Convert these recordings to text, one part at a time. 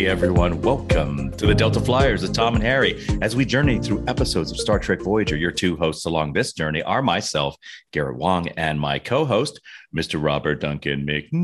everyone. Welcome to the Delta Flyers with Tom and Harry as we journey through episodes of Star Trek Voyager. Your two hosts along this journey are myself, Garrett Wang, and my co-host, Mr. Robert Duncan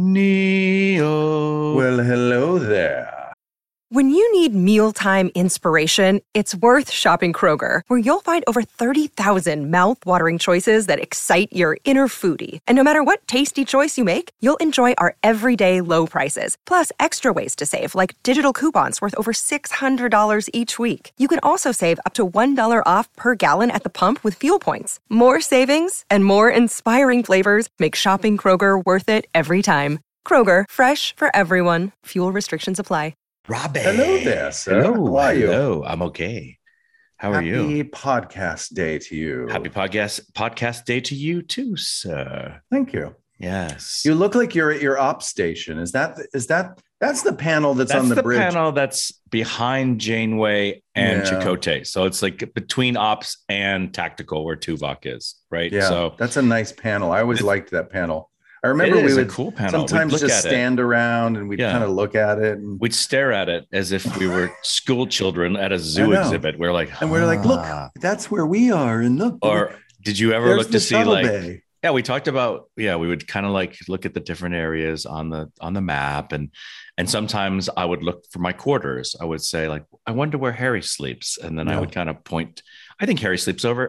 McNeil. Well, hello there. When you need mealtime inspiration, it's worth shopping Kroger, where you'll find over 30,000 mouth-watering choices that excite your inner foodie. And no matter what tasty choice you make, you'll enjoy our everyday low prices, plus extra ways to save, like digital coupons worth over $600 each week. You can also save up to $1 off per gallon at the pump with fuel points. More savings and more inspiring flavors make shopping Kroger worth it every time. Kroger, fresh for everyone. Fuel restrictions apply. Robin. Hello there, sir. Hello. How are you? Hello. I'm okay. How are you? Happy podcast day to you. Happy podcast day to you too, sir. Thank you. Yes. You look like you're at your op station. Is that that's the panel that's on the bridge? Panel that's behind Janeway and Yeah. Chakotay. So it's like between ops and tactical where Tuvok is, right? Yeah, So that's a nice panel. I always liked that panel. I remember it is we a would cool panel. sometimes We'd look just at it. stand around and we'd Yeah. kind of look at it. And We'd stare at it as if we were school children at a I zoo know. exhibit. We're like, we're like, look, "Ah." that's where we are. And look. Or did you ever there's look the to see shuttle like, bay. yeah, we talked about, we would kind of like look at the different areas on the map. And sometimes I would look for my quarters. I would say like, I wonder where Harry sleeps. And then I Yeah. would kind of point, I think Harry sleeps over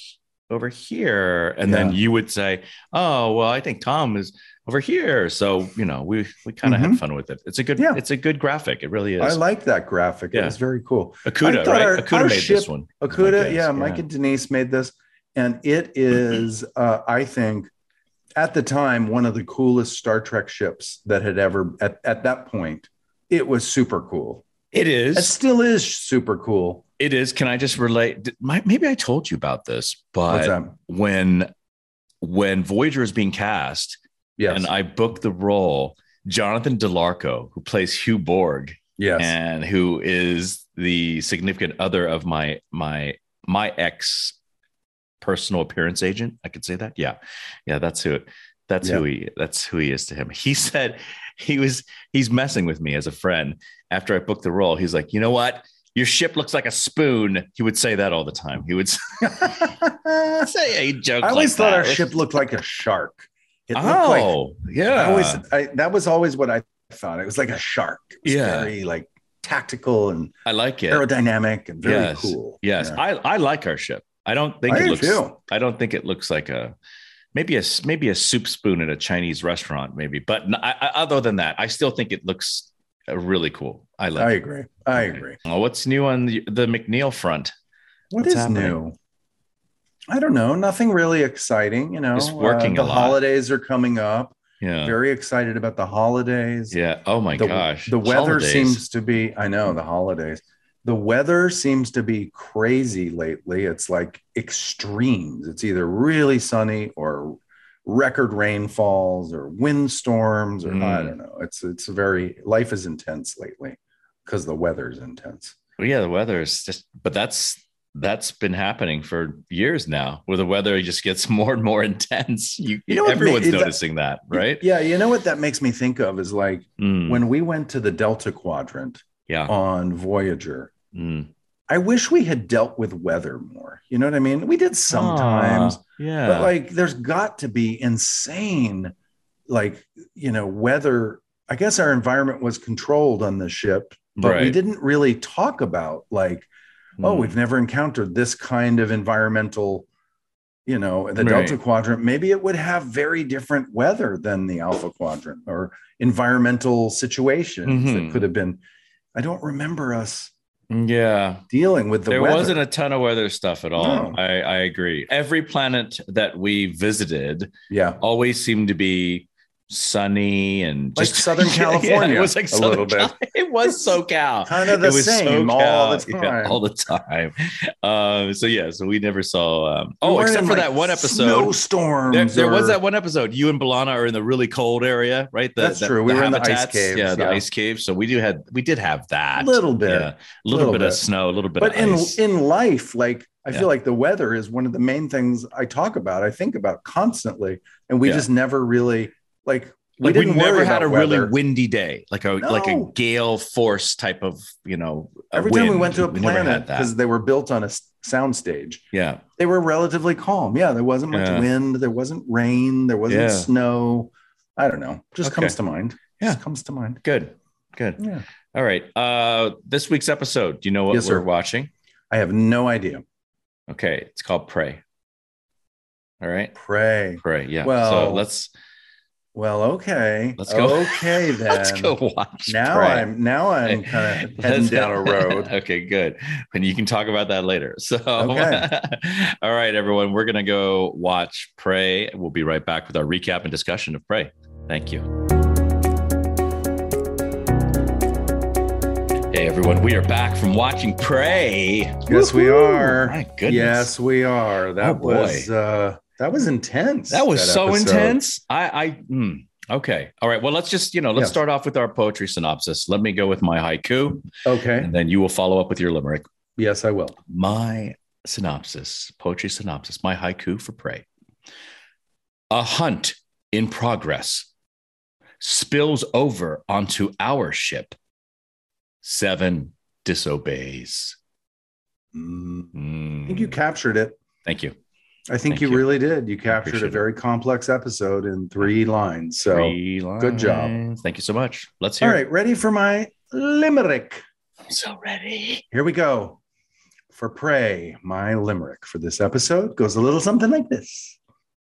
here. And then Yeah. you would say, oh, well, I think Tom is over here. So, we kind of Mhm. had fun with it. It's a good graphic. It really is. I like that graphic. Yeah. It was very cool. Akuda, I thought right? Akuda our made ship- this one. Akuda, Yes, Mike and Denise made this. And it is, I think, at the time, one of the coolest Star Trek ships that had ever, at that point, it was super cool. It is. It still is super cool. It is. Can I just relate? Maybe I told you about this, What's but that? when Voyager is being cast, Yes. and I booked the role, Jonathan DeLarco, who plays Hugh Borg, Yes. and who is the significant other of my ex personal appearance agent. I could say that. Yeah. That's who he is to him. He said he's messing with me as a friend. After I booked the role, he's like, you know what? Your ship looks like a spoon. He would say that all the time. He would say a joke. I always like thought our that. ship looked like a shark. It looked like, yeah. that was always what I thought. It was like a shark. It was very like tactical and I like it. aerodynamic and very Yes. cool. Yes, Yeah. I like our ship. I don't think I it do looks. too. I don't think it looks like maybe a soup spoon at a Chinese restaurant, maybe. But other than that, I still think it looks really cool. I like. I it. agree. I agree. Well, what's new on the McNeil front? What What's is happening? new? I don't know. Nothing really exciting. Just working the a lot. holidays are coming up. Yeah. Very excited about the holidays. Yeah. Oh my gosh. The weather Holidays. seems to be, I know, the holidays. The weather seems to be crazy lately. It's like extremes. It's either really sunny or record rainfalls or windstorms or I don't know. It's very, life is intense lately because the weather's intense. Well, yeah, the weather is just, but that's been happening for years now, where the weather just gets more and more intense. You know, everyone's noticing that, right? Yeah, you know what that makes me think of is like Mm. when we went to the Delta Quadrant Yeah. on Voyager. Mm. I wish we had dealt with weather more. You know what I mean? We did sometimes, Yeah. but like there's got to be insane, like, weather. I guess our environment was controlled on the ship, but we Right. didn't really talk about like, oh, Mm. we've never encountered this kind of environmental, the Right. Delta Quadrant. Maybe it would have very different weather than the Alpha Quadrant or environmental situations that Mhm. could have been. I don't remember us Yeah. dealing with the There weather. wasn't a ton of weather stuff at all. No. I agree. Every planet that we visited Yeah. always seemed to be sunny and Like just Southern California it was like a little bit. It was SoCal. Kind of the It was same all the Yeah, time. all the time. So we never saw. We weren't Except in, for like, that one episode. snowstorms. There was or- that one episode. You and Balana are in the really cold area, right? That's true. We were in the ice habitats. caves, Yeah, the yeah. ice caves. So we did have that. Little bit. Yeah, a little bit of snow, a little bit But of ice. in life, like I Yeah. feel like the weather is one of the main things I talk about. I think about constantly, and we Yeah. just never really like. We Like we didn't never worry had a about really weather. windy day, like a No. gale force type of, Every time we wind. went to a We never planet, had that. because they were built on a sound stage, Yeah. they were relatively calm. Yeah, there wasn't much Yeah. wind, there wasn't rain, there wasn't Yeah. snow. I don't know. Just Okay. comes to mind. Yeah. Just comes to mind. Good. Yeah. All right. This week's episode, do you know what Yes, sir. we're watching? I have no idea. Okay. It's called Prey. All right. Pray. Prey. Yeah. Well, so let's okay. Let's go. Okay, then. let's go watch Now Prey. I'm kind of heading down a road. Okay, good. And you can talk about that later. So, Okay. All right, everyone, we're going to go watch Prey. We'll be right back with our recap and discussion of Prey. Thank you. Hey, everyone, we are back from watching Prey. Yes, we are. My goodness. Yes, we are. Oh, boy. That was intense. That was so episode. intense. Okay. All right. Well, let's just, let's Yes. start off with our poetry synopsis. Let me go with my haiku, Okay. and then you will follow up with your limerick. Yes, I will. My synopsis, poetry synopsis, my haiku for Prey. A hunt in progress spills over onto our ship. 7 disobeys. I think you captured it. Thank you. I think Thank you you. really did. You captured a appreciate it. very complex episode in 3 lines. So, 3 good job. lines. Thank you so much. Let's hear all it. right, ready for my limerick? I'm so ready. Here we go. For Prey, my limerick for this episode goes a little something like this.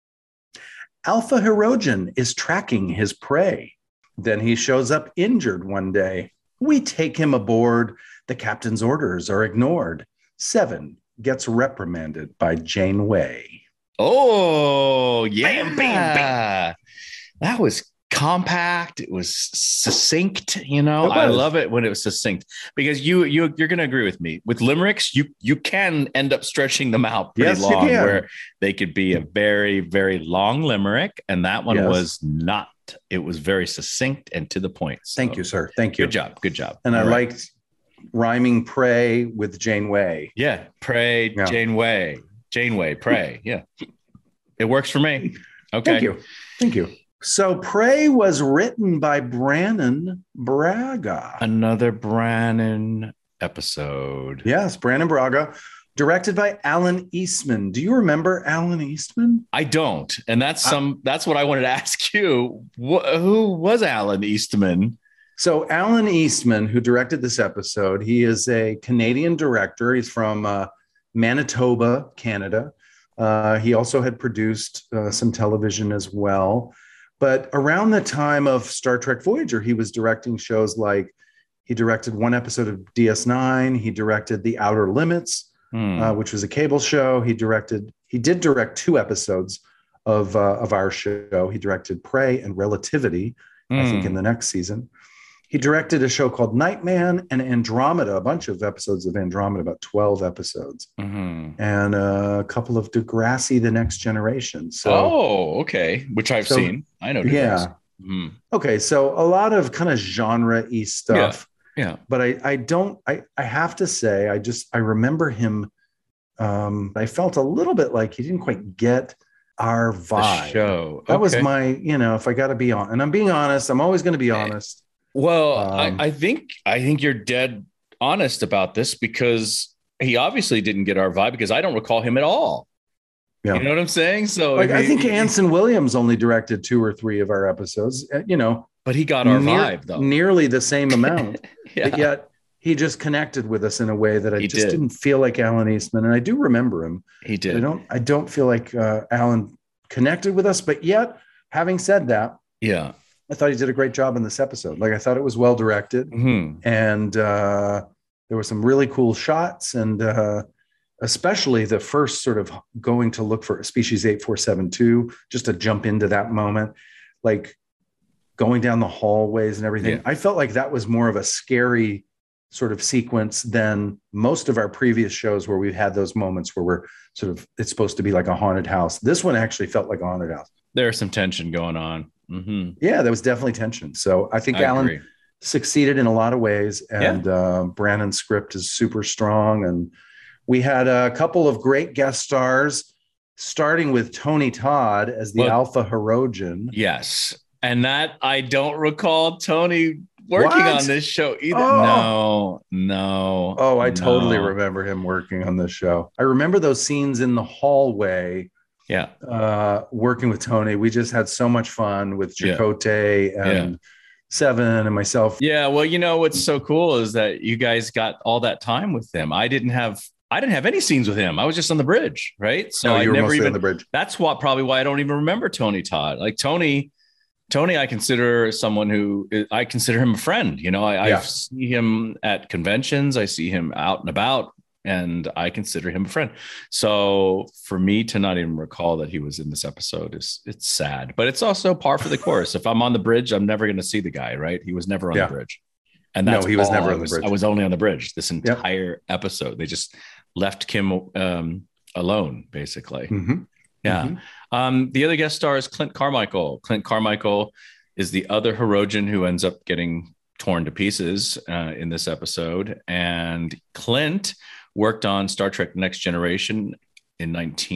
Alpha Herogen is tracking his prey. Then he shows up injured one day. We take him aboard. The captain's orders are ignored. 7 gets reprimanded by Janeway. Oh, yeah. Bam, bam, bam. That was compact. It was succinct. It I was. love it when it was succinct, because you're going to agree with me. With limericks, you can end up stretching them out pretty Yes, you long, can. where they could be a very, very long limerick. And that one Yes. was not. It was very succinct and to the point. So, Thank you, sir. Thank you. Good job. Good job. And I All right. liked rhyming Prey with Janeway. Yeah. Pray, Yeah. Janeway, pray. Yeah. It works for me. Okay. Thank you. Thank you. So Prey was written by Brannon Braga. Another Brannon episode. Yes, Brannon Braga. Directed by Alan Eastman. Do you remember Alan Eastman? I don't. And that's what I wanted to ask you. Who was Alan Eastman? So Alan Eastman, who directed this episode, he is a Canadian director. He's from Manitoba, Canada. He also had produced some television as well. But around the time of Star Trek Voyager, he was directing shows like, he directed one episode of DS9. He directed The Outer Limits, which was a cable show. He did direct 2 episodes of our show. He directed Prey and Relativity, I think, in the next season. He directed a show called Nightman and Andromeda, a bunch of episodes of Andromeda, about 12 episodes, and a couple of Degrassi, The Next Generation. So, okay. Which I've seen. I know. Yeah. Mhm. Okay. So a lot of kind of genre-y stuff. Yeah. But I have to say, I remember him. I felt a little bit like he didn't quite get our vibe. The show. That was my, if I got to be on, and I'm being honest, I'm always going to be honest. Well, I think you're dead honest about this, because he obviously didn't get our vibe, because I don't recall him at all. Yeah. You know what I'm saying? So I think Anson Williams only directed 2 or 3 of our episodes, but he got our vibe though. Nearly the same amount. Yeah. But yet he just connected with us in a way that I just did. didn't feel like Alan Eastman. And I do remember him. He did. I don't feel like Alan connected with us, but yet, having said that, Yeah. I thought he did a great job in this episode. Like, I thought it was well directed, and there were some really cool shots, and especially the first sort of going to look for species 8472, just to jump into that moment, like going down the hallways and everything. Yeah. I felt like that was more of a scary sort of sequence than most of our previous shows, where we've had those moments where we're sort of, it's supposed to be like a haunted house. This one actually felt like a haunted house. There's some tension going on. Yeah, there was definitely tension. So I think Alan agree. succeeded in a lot of ways, and Brannon's script is super strong. And we had a couple of great guest stars, starting with Tony Todd as the Alpha Herogen. Yes. And that I don't recall Tony working What? on this show either. Oh. No. Oh, I totally no. remember him working on this show. I remember those scenes in the hallway Yeah. working with Tony. We just had so much fun with Chakotay and Seven and myself. Yeah. Well, you know, what's so cool is that you guys got all that time with him. I didn't have any scenes with him. I was just on the bridge. Right. So you I were never mostly even, on the bridge. That's probably why I don't even remember Tony Todd. Like Tony, I consider someone who I consider him a friend. You know, I see him at conventions. I see him out and about, and I consider him a friend. So for me to not even recall that he was in this episode it's sad, but it's also par for the course. If I'm on the bridge, I'm never going to see the guy, right? He was never on the bridge. And that's he was never on the bridge. I was only on the bridge this entire episode. They just left Kim alone, basically. Mm-hmm. Yeah. Mm-hmm. The other guest star is Clint Carmichael. Clint Carmichael is the other Hirogen who ends up getting torn to pieces in this episode. And Clint worked on Star Trek Next Generation in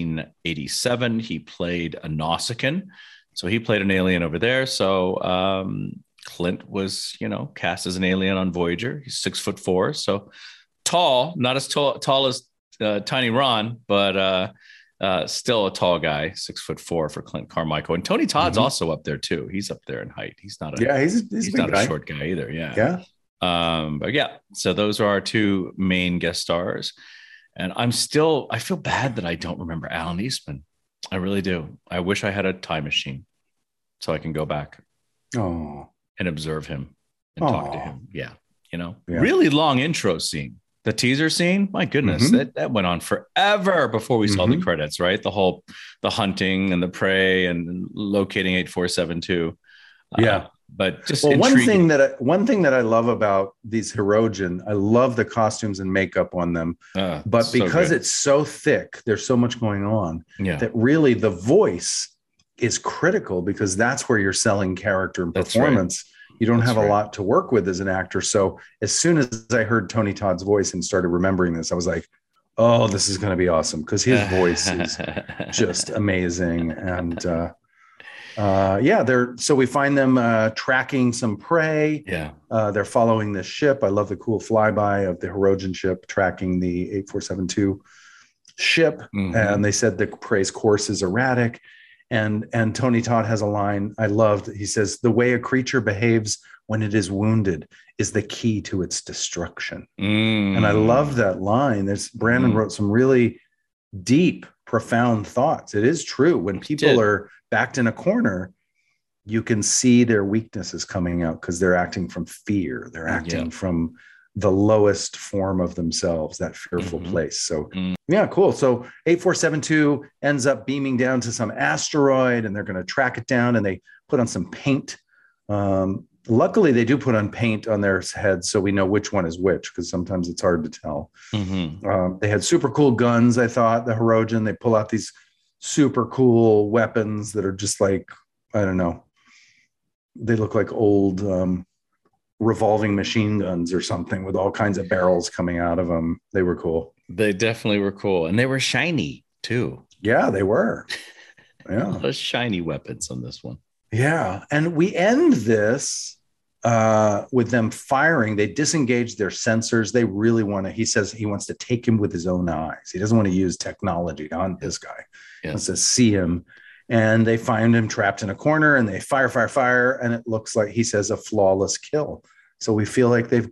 1987. He played a Nausicaan. So he played an alien over there. So Clint was, cast as an alien on Voyager. He's 6'4", so tall, not as tall as Tiny Ron, but still a tall guy, 6'4" for Clint Carmichael. And Tony Todd's also up there too. He's up there in height. He's not he's not a short guy either. Yeah. But yeah, so those are our two main guest stars. And I feel bad that I don't remember Alan Eastman. I really do. I wish I had a time machine so I can go back and observe him and talk to him. Yeah. Really long intro scene. The teaser scene, my goodness, that went on forever before we saw the credits, right? The hunting and the prey and locating 8472. But just one thing that I love about these Hirogen, I love the costumes and makeup on them. But because it's so thick, there's so much going on that really the voice is critical, because that's where you're selling character and performance. You don't have a lot to work with as an actor. So as soon as I heard Tony Todd's voice and started remembering this, I was like, oh, this is going to be awesome, because his voice is just amazing. And so we find them tracking some prey. They're following this ship. I love the cool flyby of the Hirogen ship tracking the 8472 ship. And they said the prey's course is erratic. And Tony Todd has a line I loved. He says, "The way a creature behaves when it is wounded is the key to its destruction." And I love that line. Brandon wrote some really deep, profound thoughts. It is true. When people are backed in a corner, you can see their weaknesses coming out, because they're acting from fear. They're acting from the lowest form of themselves, that fearful place. So yeah, cool. So 8472 ends up beaming down to some asteroid, and they're going to track it down, and they put on some paint. Luckily they do put on paint on their heads, so we know which one is which, because sometimes it's hard to tell. They had super cool guns. I thought the Hirogen, they pull out these super cool weapons that are just like, I don't know, they look like old revolving machine guns or something, with all kinds of barrels coming out of them. They were cool. They definitely were cool. And they were shiny too. Yeah, they were. Yeah. Those shiny weapons on this one. Yeah. And we end this with them firing. They disengage their sensors. They really want to, he says he wants to take him with his own eyes. He doesn't want to use technology to hunt this guy. He wants to see him. And they find him trapped in a corner, and they fire. And it looks like, he says, a flawless kill. So we feel like they've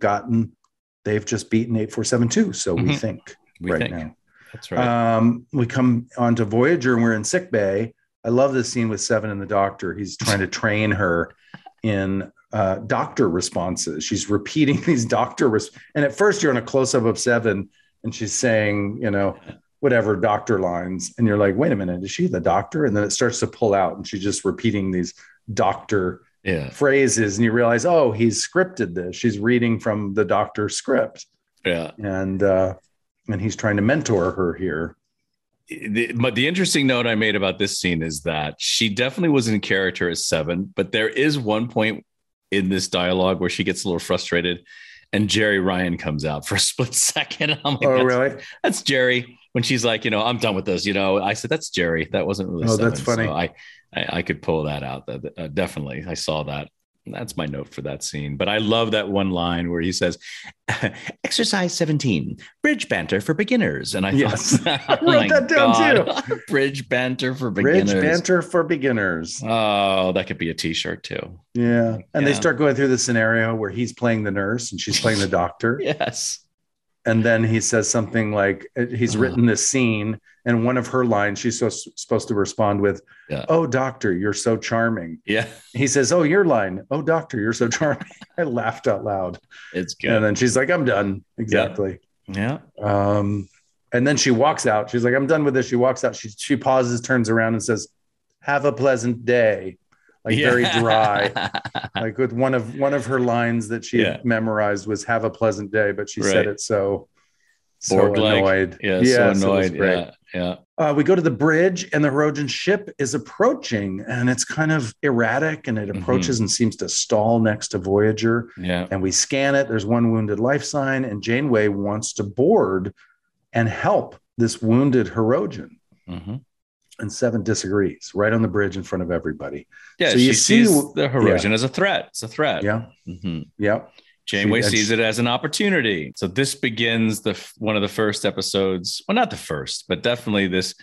just beaten 8472. So we think now. That's right. We come onto Voyager, and we're in sick bay. I love this scene with Seven and the doctor. He's trying to train her in doctor responses. She's repeating these and at first you're on a close-up of Seven, and she's saying, whatever doctor lines, and you're like, wait a minute, is she the doctor? And then it starts to pull out, and she's just repeating these doctor phrases, and you realize, oh, he's scripted this. She's reading from the doctor's script. And he's trying to mentor her here. But the interesting note I made about this scene is that she definitely was in character as Seven, but there is one point in this dialogue where she gets a little frustrated, and Jerry Ryan comes out for a split second. I'm like, really? That's Jerry. When she's like, I'm done with this, I said, that's Jerry. That wasn't really Seven. That's funny. So I could pull that out. Definitely. I saw that. That's my note for that scene. But I love that one line where he says, exercise 17, bridge banter for beginners. And I thought, I wrote that down too. Bridge banter for beginners. Bridge banter for beginners. Oh, that could be a t-shirt too. Yeah. And they start going through the scenario where he's playing the nurse and she's playing the doctor. Yes. And then he says something like, he's written this scene, and one of her lines, she's supposed to respond with, oh, doctor, you're so charming. Yeah. He says, oh, your line, oh, doctor, you're so charming. I laughed out loud. It's good. And then she's like, I'm done. Exactly. Yeah. And then she walks out. She's like, I'm done with this. She walks out. She pauses, turns around and says, have a pleasant day. Like very dry. Like with one of her lines that she had memorized was "Have a pleasant day," but she said it so annoyed. So annoyed. Yeah. We go to the bridge, and the Hirogen ship is approaching, and it's kind of erratic, and it approaches and seems to stall next to Voyager. Yeah. And we scan it. There's one wounded life sign, and Janeway wants to board and help this wounded Hirogen. Mm-hmm. And Seven disagrees right on the bridge in front of everybody. Yeah, so she sees the Hirogen as a threat. It's a threat. Yeah. Mm-hmm. Yeah. Janeway sees it as an opportunity. So this begins one of the first episodes. Well, not the first, but definitely this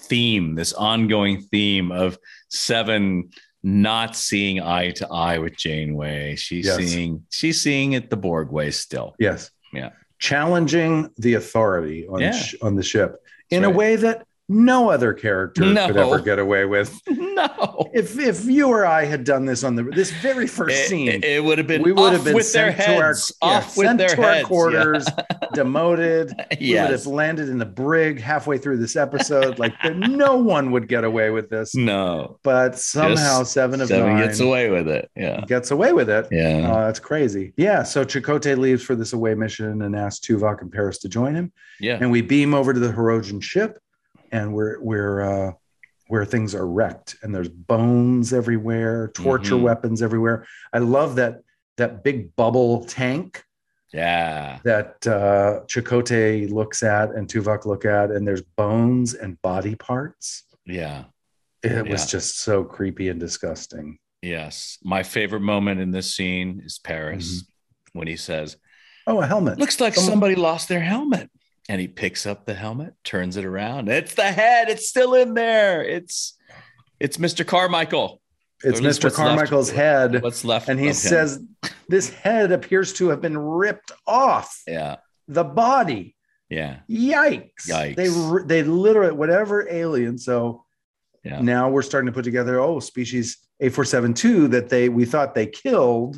ongoing theme of Seven not seeing eye to eye with Janeway. She's seeing it the Borg way still. Yes. Yeah. Challenging the authority on the ship in a way that no other character could ever get away with. No. If you or I had done this on this very first scene, it would have been we would have been with their heads off with their heads, our quarters, demoted. We would have landed in the brig halfway through this episode. Like no one would get away with this. No. But somehow Seven gets away with it. Yeah. Gets away with it. Yeah. That's crazy. Yeah. So Chakotay leaves for this away mission and asks Tuvok and Paris to join him. Yeah. And we beam over to the Hirogen ship. And we're where things are wrecked, and there's bones everywhere, torture weapons everywhere. I love that big bubble tank. Yeah. That Chakotay looks at and Tuvok look at, and there's bones and body parts. Yeah. It was just so creepy and disgusting. Yes. My favorite moment in this scene is Paris when he says, "Oh, a helmet. Looks like somebody lost their helmet." And he picks up the helmet, turns it around. It's the head. It's still in there. It's Mr. Carmichael. It's Mr. Carmichael's head. What's left? And he says, this head appears to have been ripped off. Yeah. The body. Yeah. Yikes. They literally, whatever alien. So now we're starting to put together, species A472 that we thought they killed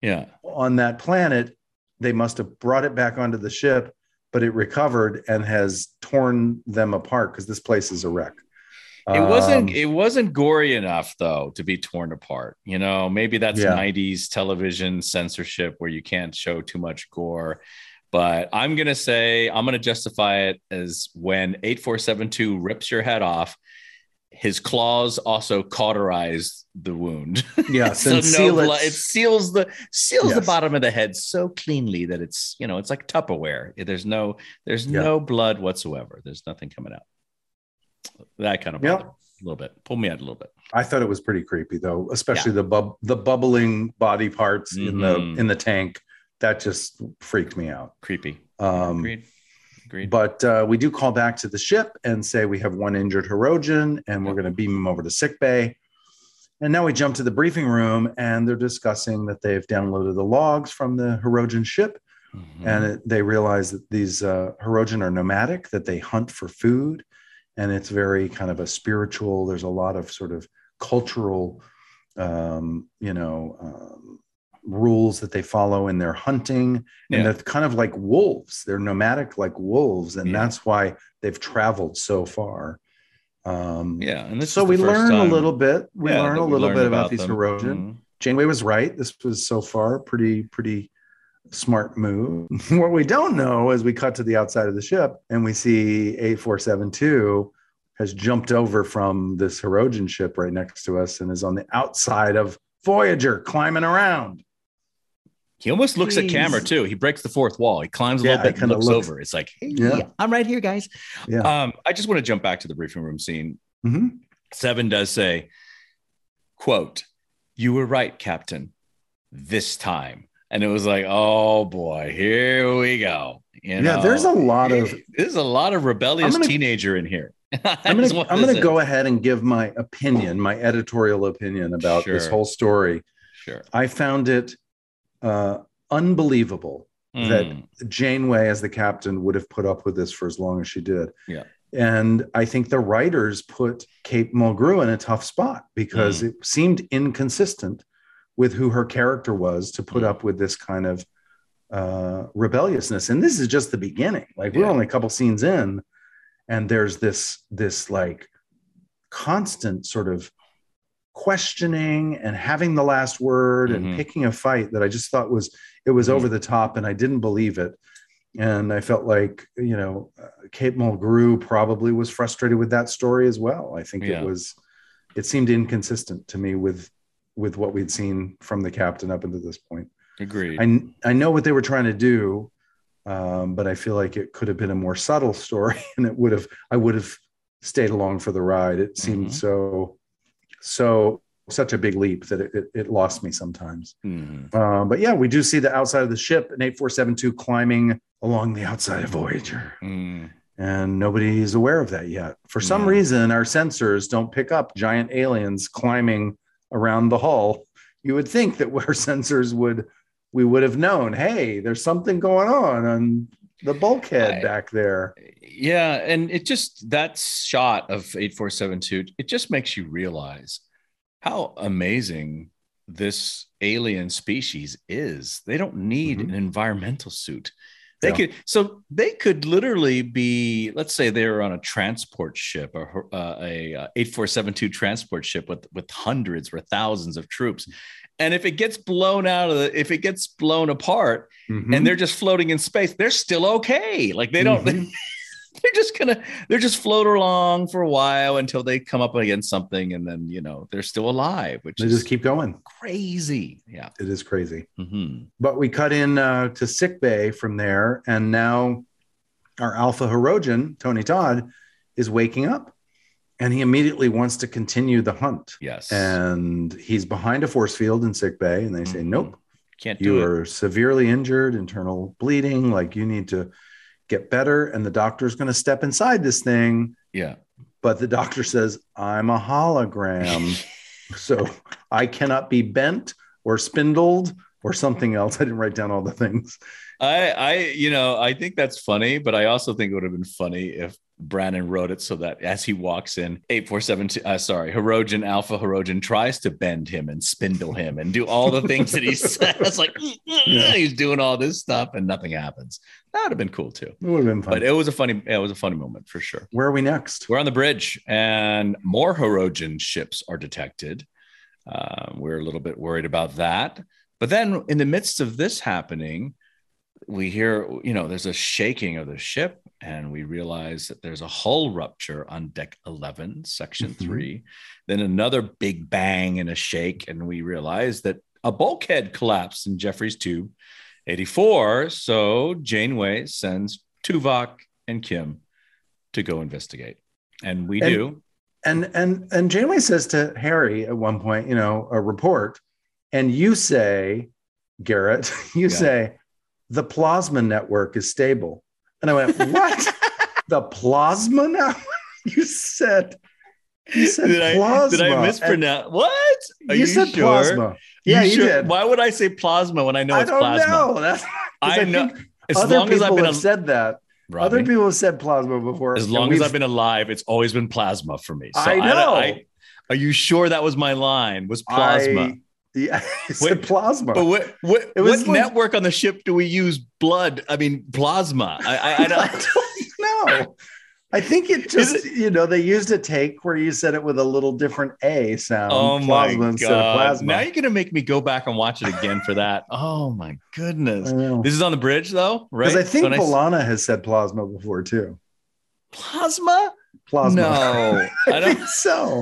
on that planet. They must have brought it back onto the ship, but it recovered and has torn them apart because this place is a wreck. It wasn't gory enough though to be torn apart. You know, maybe that's 90s television censorship where you can't show too much gore. But I'm going to justify it as when 8472 rips your head off, his claws also cauterize the wound. Yes, so no blood. It seals the bottom of the head so cleanly that it's like Tupperware. There's no blood whatsoever. There's nothing coming out. That kind of bothered me a little bit. Pull me out a little bit. I thought it was pretty creepy though, especially the bubbling body parts in the tank. That just freaked me out. Creepy. Agreed. But we do call back to the ship and say we have one injured Hirogen and we're going to beam him over to sickbay. And now we jump to the briefing room and they're discussing that they've downloaded the logs from the Hirogen ship. And they realize that these Hirogen are nomadic, that they hunt for food. And it's very kind of a spiritual, there's a lot of sort of cultural, rules that they follow in their hunting. And they're kind of like wolves. They're nomadic like wolves. And that's why they've traveled so far. And so we learn a little bit. We learn a little bit about these Hirogen. Janeway was right. This was so far pretty smart move. What we don't know is we cut to the outside of the ship and we see 8472 has jumped over from this Hirogen ship right next to us and is on the outside of Voyager climbing around. He almost looks at camera too. He breaks the fourth wall. He climbs a little bit and looks over. It's like, hey, I'm right here, guys. Yeah. I just want to jump back to the briefing room scene. Mm-hmm. Seven does say, quote, "You were right, Captain, this time." And it was like, oh boy, here we go. There's a lot of rebellious teenager in here. I'm gonna go ahead and give my opinion, my editorial opinion about this whole story. Sure. I found it unbelievable that Janeway as the captain would have put up with this for as long as she did. Yeah. And I think the writers put Kate Mulgrew in a tough spot because it seemed inconsistent with who her character was to put up with this kind of rebelliousness. And this is just the beginning. Like we're only a couple scenes in, and there's this like constant sort of questioning and having the last word and picking a fight that I just thought was over the top, and I didn't believe it. And I felt like, Kate Mulgrew probably was frustrated with that story as well. I think it seemed inconsistent to me with what we'd seen from the captain up until this point. Agreed. I know what they were trying to do, but I feel like it could have been a more subtle story, and I would have stayed along for the ride. It seemed such a big leap that it lost me sometimes. But yeah, we do see the outside of the ship, an 8472 climbing along the outside of Voyager. And nobody's aware of that yet. For some reason, our sensors don't pick up giant aliens climbing around the hull. You would think that our sensors we would have known, hey, there's something going on the bulkhead back there. Yeah. And that shot of 8472, it just makes you realize how amazing this alien species is. They don't need an environmental suit. They could literally be, let's say they're on a transport ship, or a 8472 transport ship with hundreds or thousands of troops. And if it gets blown apart and they're just floating in space, they're still okay. Like they don't, they're just float along for a while until they come up against something, and then they're still alive. They just keep going. Crazy, yeah, it is crazy. But we cut in to sickbay from there, and now our Alpha Hirogen, Tony Todd, is waking up, and he immediately wants to continue the hunt. Yes, and he's behind a force field in sickbay, and they say, "Nope, can't do it. You are severely injured, internal bleeding. Like you need to get better." And the doctor's going to step inside this thing. Yeah. But the doctor says, "I'm a hologram." So I cannot be bent or spindled or something else. I didn't write down all the things. I think that's funny, but I also think it would have been funny if Brannon wrote it so that as he walks in, Alpha Hirogen tries to bend him and spindle him and do all the things that he says. Like he's doing all this stuff and nothing happens. That would have been cool too. It would have been fun. But it was a funny moment for sure. Where are we next? We're on the bridge, and more Hirogen ships are detected. We're a little bit worried about that. But then in the midst of this happening, we hear, there's a shaking of the ship, and we realize that there's a hull rupture on deck 11, section 3. Then another big bang and a shake, and we realize that a bulkhead collapsed in Jeffrey's tube 84. So Janeway sends Tuvok and Kim to go investigate, and we do. And Janeway says to Harry at one point, a report, and you say, Garrett, say, the plasma network is stable. And I went, what? The plasma network? You said plasma. Did I mispronounce? What? You said sure? Plasma. Yeah, you did. Why would I say plasma when I know it's plasma? I know. As long as I've been said that. Robbie, other people have said plasma before. As long as I've been alive, it's always been plasma for me. So I know. Are you sure that was my line? Was plasma? Yeah, it said plasma. But what network on the ship do we use? Blood? I mean, plasma. I don't know. I think it just, they used a take where you said it with a little different A sound. Oh my God. Instead of plasma. Now you're going to make me go back and watch it again for that. Oh my goodness. This is on the bridge though, right? Because I think B'Elanna has said plasma before too. Plasma? Plasma. No, I don't think so.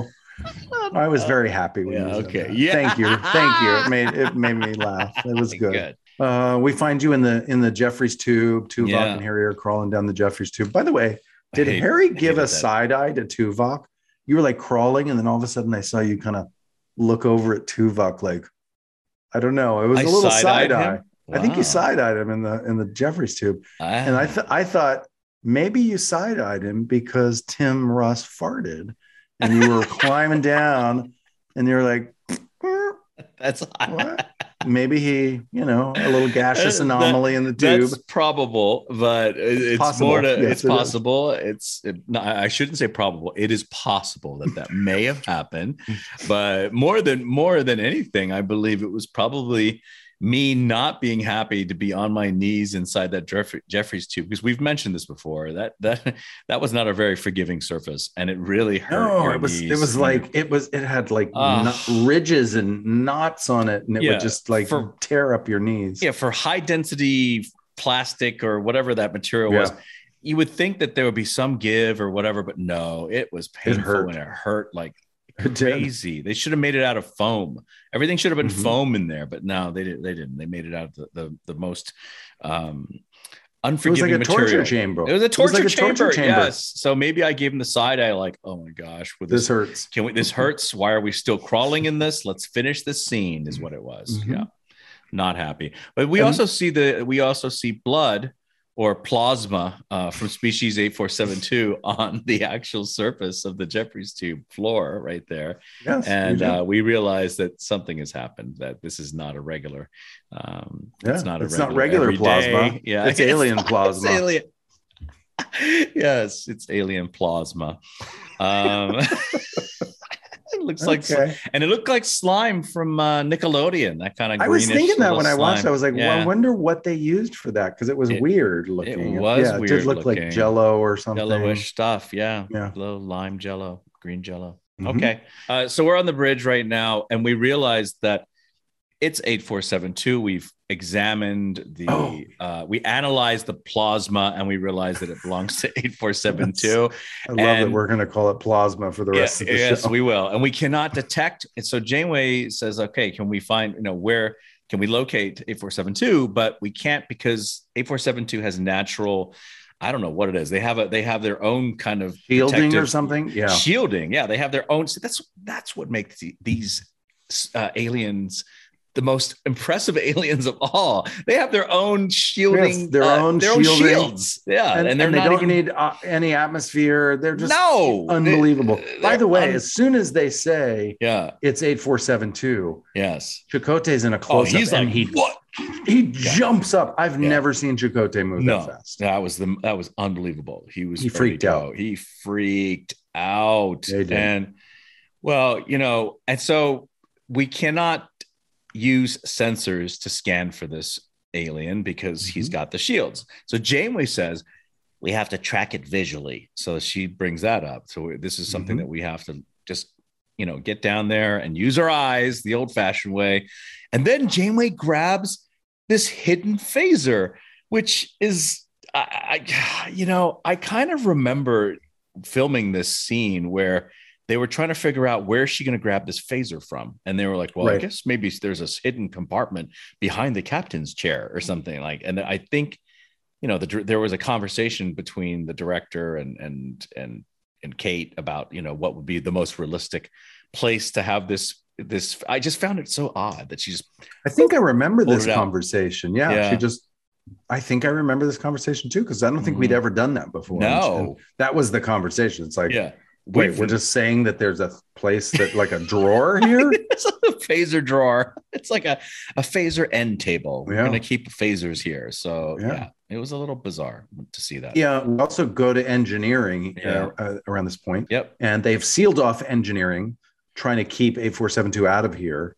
I was very happy when you said that. Yeah. Thank you. It made me laugh. It was good. We find you in the Jeffries tube. Tuvok and Harry are crawling down the Jeffries tube. By the way, did Harry give a side eye to Tuvok? You were like crawling, and then all of a sudden I saw you kind of look over at Tuvok like, I don't know. It was a little side eye. Wow. I think you side-eyed him in the Jeffries tube. And I thought maybe you side-eyed him because Tim Russ farted and you were climbing down and you're like, that's what? Maybe he, a little gaseous anomaly in the tube. That's probable, but it's possible. It's possible. I shouldn't say probable. It is possible that may have happened, but more than anything, I believe it was probably me not being happy to be on my knees inside that Jeffries tube, because we've mentioned this before, that was not a very forgiving surface, and it really hurt. No, it had like ridges and knots on it, and it would just like tear up your knees. Yeah, for high density plastic or whatever that material was, you would think that there would be some give or whatever, but no, it was painful and it hurt like crazy. They should have made it out of foam. Everything should have been foam in there, but no, they didn't. They made it out of the most unforgiving material. It was like a torture chamber. It was a torture chamber. Yes. So maybe I gave him the side eye, like, oh my gosh, this hurts. This hurts. Why are we still crawling in this? Let's finish this scene. Is what it was. Yeah, not happy. But we also see blood or plasma from species 8472 on the actual surface of the Jeffries tube floor right there. Yes, and we realize that something has happened, that this is not a regular. It's not regular plasma. Yeah, it's alien plasma. It's alien. Yes, it's alien plasma. It looks like, and it looked like slime from Nickelodeon. That kind of. I was thinking that when I watched, I was like, well, I wonder what they used for that, because it was weird looking. It was weird. It did look like Jello or something. Jello-ish stuff. Yeah. Little lime Jello, green Jello. Okay, so we're on the bridge right now, and we realized that it's 8472. We've examined we analyzed the plasma, and we realized that it belongs to 8472. I love that we're going to call it plasma for the rest of the show. Yes, we will. And we cannot detect. And so Janeway says, okay, can we find, where can we locate 8472? But we can't, because 8472 has natural, I don't know what it is. They have their own kind of shielding or something. Yeah. Shielding. Yeah. They have their own. So that's what makes these aliens the most impressive aliens of all. They have their own shielding, yes, their own shields. Yeah. And they don't need any atmosphere. They're just unbelievable. By the way, as soon as they say it's 8472, yes, Chakotay's in a close-up, he's like, what? He jumps up. I've never seen Chakotay move that fast. That was unbelievable. He freaked out. He freaked out. And well, and so we cannot use sensors to scan for this alien because he's got the shields. So Janeway says we have to track it visually. So she brings that up. So this is something that we have to just, get down there and use our eyes the old fashioned way. And then Janeway grabs this hidden phaser, which is, I kind of remember filming this scene where they were trying to figure out where's she going to grab this phaser from. And they were like, well, I guess maybe there's this hidden compartment behind the captain's chair or something like, and I think, there was a conversation between the director and Kate about, what would be the most realistic place to have this. I just found it so odd that she just, I think I remember this conversation. Yeah. I think I remember this conversation too, because I don't think we'd ever done that before. No, and that was the conversation. It's like, wait, we're just saying that there's a place that like a drawer here? It's a phaser drawer. It's like a phaser end table. We're going to keep phasers here. So it was a little bizarre to see that. Yeah. We also go to engineering around this point. Yep. And they've sealed off engineering, trying to keep 8472 out of here.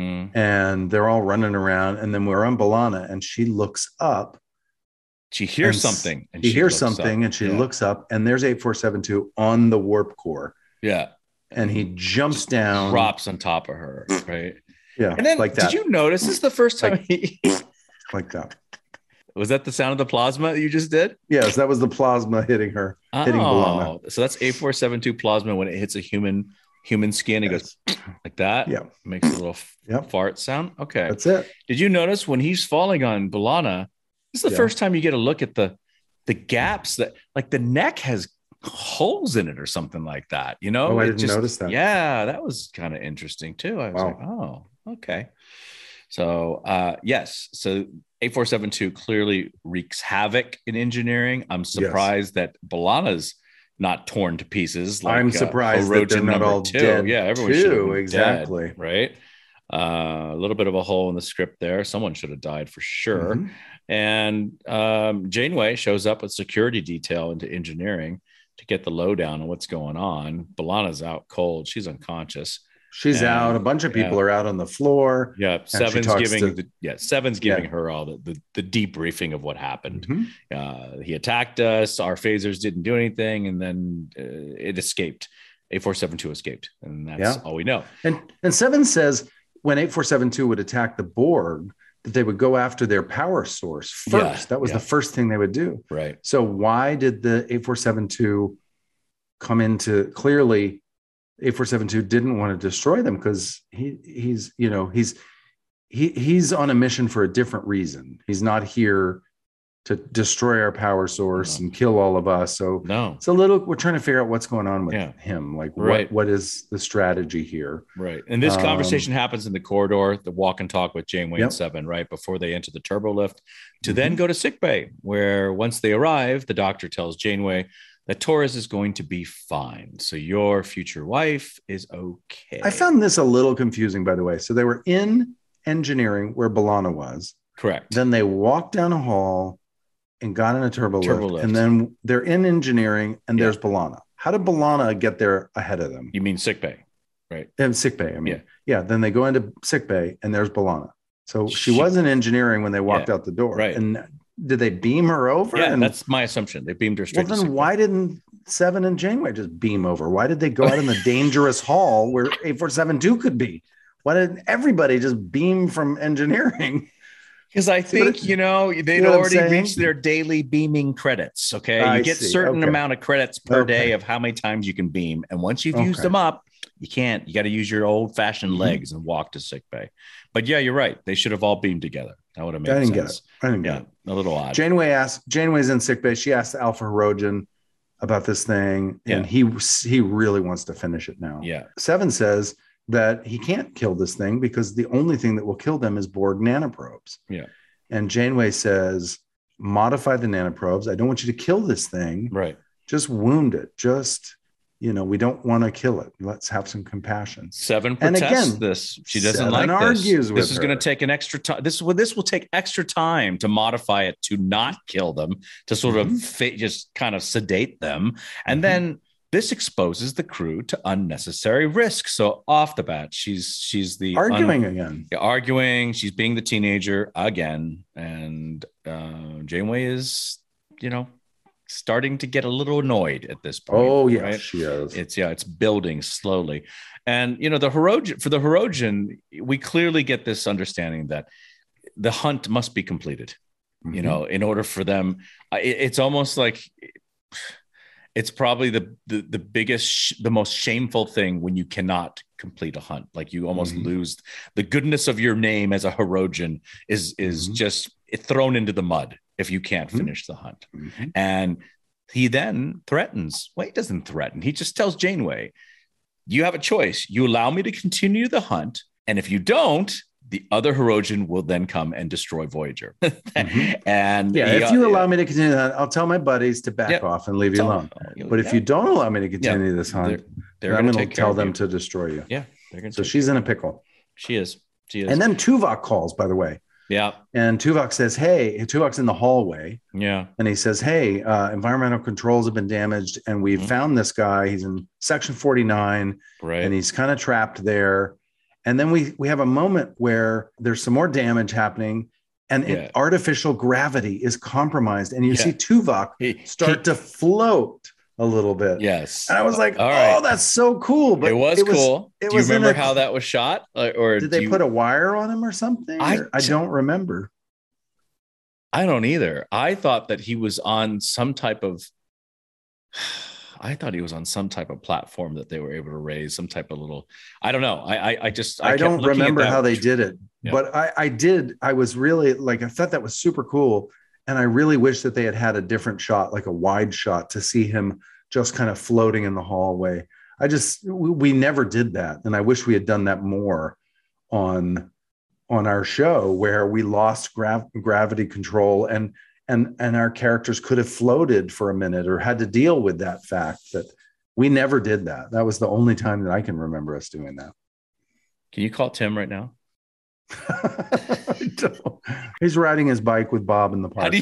And they're all running around. And then we're on B'Elanna, and she looks up. She hears something. And she hears something, and she looks up, and there's 8472 on the warp core. Yeah. And he jumps down. Drops on top of her, right? Yeah. And then, like that. Did you notice this is the first time like that. Was that the sound of the plasma that you just did? Yes, that was the plasma hitting her, hitting B'Elanna. So that's 8472 plasma when it hits a human skin. It goes like that. Yeah. Makes a little fart sound. Okay. That's it. Did you notice when he's falling on B'Elanna, this is the first time you get a look at the gaps that, like, the neck has holes in it or something like that. You know, Oh, I it didn't notice that. Yeah, that was kind of interesting too. I was Wow. like, oh, okay. So yes, so 8472 clearly wreaks havoc in engineering. I'm surprised that B'Elanna's not torn to pieces. Like, I'm surprised that they're Hirogen not number all 2. dead. Yeah, everyone should have too. been Exactly. dead, right? A little bit of a hole in the script there. Someone should have died for sure. Mhm. And Janeway shows up with security detail into engineering to get the lowdown on what's going on. B'Elanna's out cold. She's unconscious. She's out. A bunch of people are out on the floor. Yeah, And she Seven's talks giving to- Seven's giving her all the debriefing of what happened. Mhm. He attacked us. Our phasers didn't do anything, and then it escaped. 8472 escaped, and that's all we know. And Seven says when 8472 would attack the Borg, that they would go after their power source first. Yeah, That was the first thing they would do. Right. So why did the 8472 come into clearly 8472 didn't want to destroy them because he's on a mission for a different reason. He's not here to destroy our power source and kill all of us. So it's a little, we're trying to figure out what's going on with him. Like what is the strategy here? Right. And this conversation happens in the corridor, the walk and talk with Janeway and Seven, right before they enter the turbo lift to then go to sickbay, where once they arrive, the doctor tells Janeway that Torres is going to be fine. So your future wife is okay. I found this a little confusing, by the way. So they were in engineering where B'Elanna was. Correct. Then they walked down a hall and got in a turbo lift. And then they're in engineering and there's B'Elanna. How did B'Elanna get there ahead of them? You mean sickbay, right? And sickbay. I mean, Then they go into sickbay and there's B'Elanna. So she was in engineering when they walked out the door. Right. And did they beam her over? Yeah, that's my assumption. They beamed her straight. Well, then why didn't Seven and Janeway just beam over? Why did they go out in the dangerous hall where 8472 could be? Why did everybody just beam from engineering? Because I think, they'd already reached their daily beaming credits. Okay. You get certain amount of credits per day of how many times you can beam. And once you've used them up, you can't. You got to use your old fashioned legs and walk to sickbay. But yeah, you're right. They should have all beamed together. That would have made sense. I didn't get it. A little odd. Janeway's in sickbay. She asked Alpha Hirogen about this thing, and he really wants to finish it now. Yeah. Seven says that he can't kill this thing because the only thing that will kill them is Borg nanoprobes. Yeah. And Janeway says, modify the nanoprobes. I don't want you to kill this thing. Right. Just wound it. We don't want to kill it. Let's have some compassion. Seven protests this. She doesn't like this. This is going to take an extra time. This will take extra time to modify it to not kill them, to sort of just kind of sedate them. And then this exposes the crew to unnecessary risk. So off the bat, she's the arguing again. Arguing. She's being the teenager again. And Janeway is, starting to get a little annoyed at this point. Oh yeah, right? she is. It's building slowly. And the Hirogen, we clearly get this understanding that the hunt must be completed. In order for them, it's almost like it's probably the biggest, the most shameful thing when you cannot complete a hunt. Like you almost lose the goodness of your name as a Hirogen is just thrown into the mud if you can't finish the hunt. And he then threatens. Well, he doesn't threaten. He just tells Janeway, you have a choice. You allow me to continue the hunt. And if you don't, the other Hirogen will then come and destroy Voyager. And if you allow me to continue that, I'll tell my buddies to back off and leave you alone. But if you don't allow me to continue this hunt, they're I'm going to tell them to destroy you. Yeah. They're going to. So she's in a pickle. She is. And then Tuvok calls, by the way. Yeah. And Tuvok says, hey, Tuvok's in the hallway. Yeah. And he says, hey, environmental controls have been damaged. And we've found this guy. He's in section 49. Right. And he's kind of trapped there. And then we have a moment where there's some more damage happening and artificial gravity is compromised. And you see Tuvok start to float a little bit. Yes. And I was like, oh, that's so cool. But it was cool. Do you remember how that was shot? Or did they put a wire on him or something? I don't remember. I don't either. I thought that he was on some type of platform that they were able to raise, some type of little, I don't know. I don't remember how they did it, but I was really like, I thought that was super cool. And I really wish that they had a different shot, like a wide shot to see him just kind of floating in the hallway. We never did that. And I wish we had done that more on our show, where we lost gravity control and our characters could have floated for a minute or had to deal with that fact. That we never did that. That was the only time that I can remember us doing that. Can you call Tim right now? He's riding his bike with Bob in the park.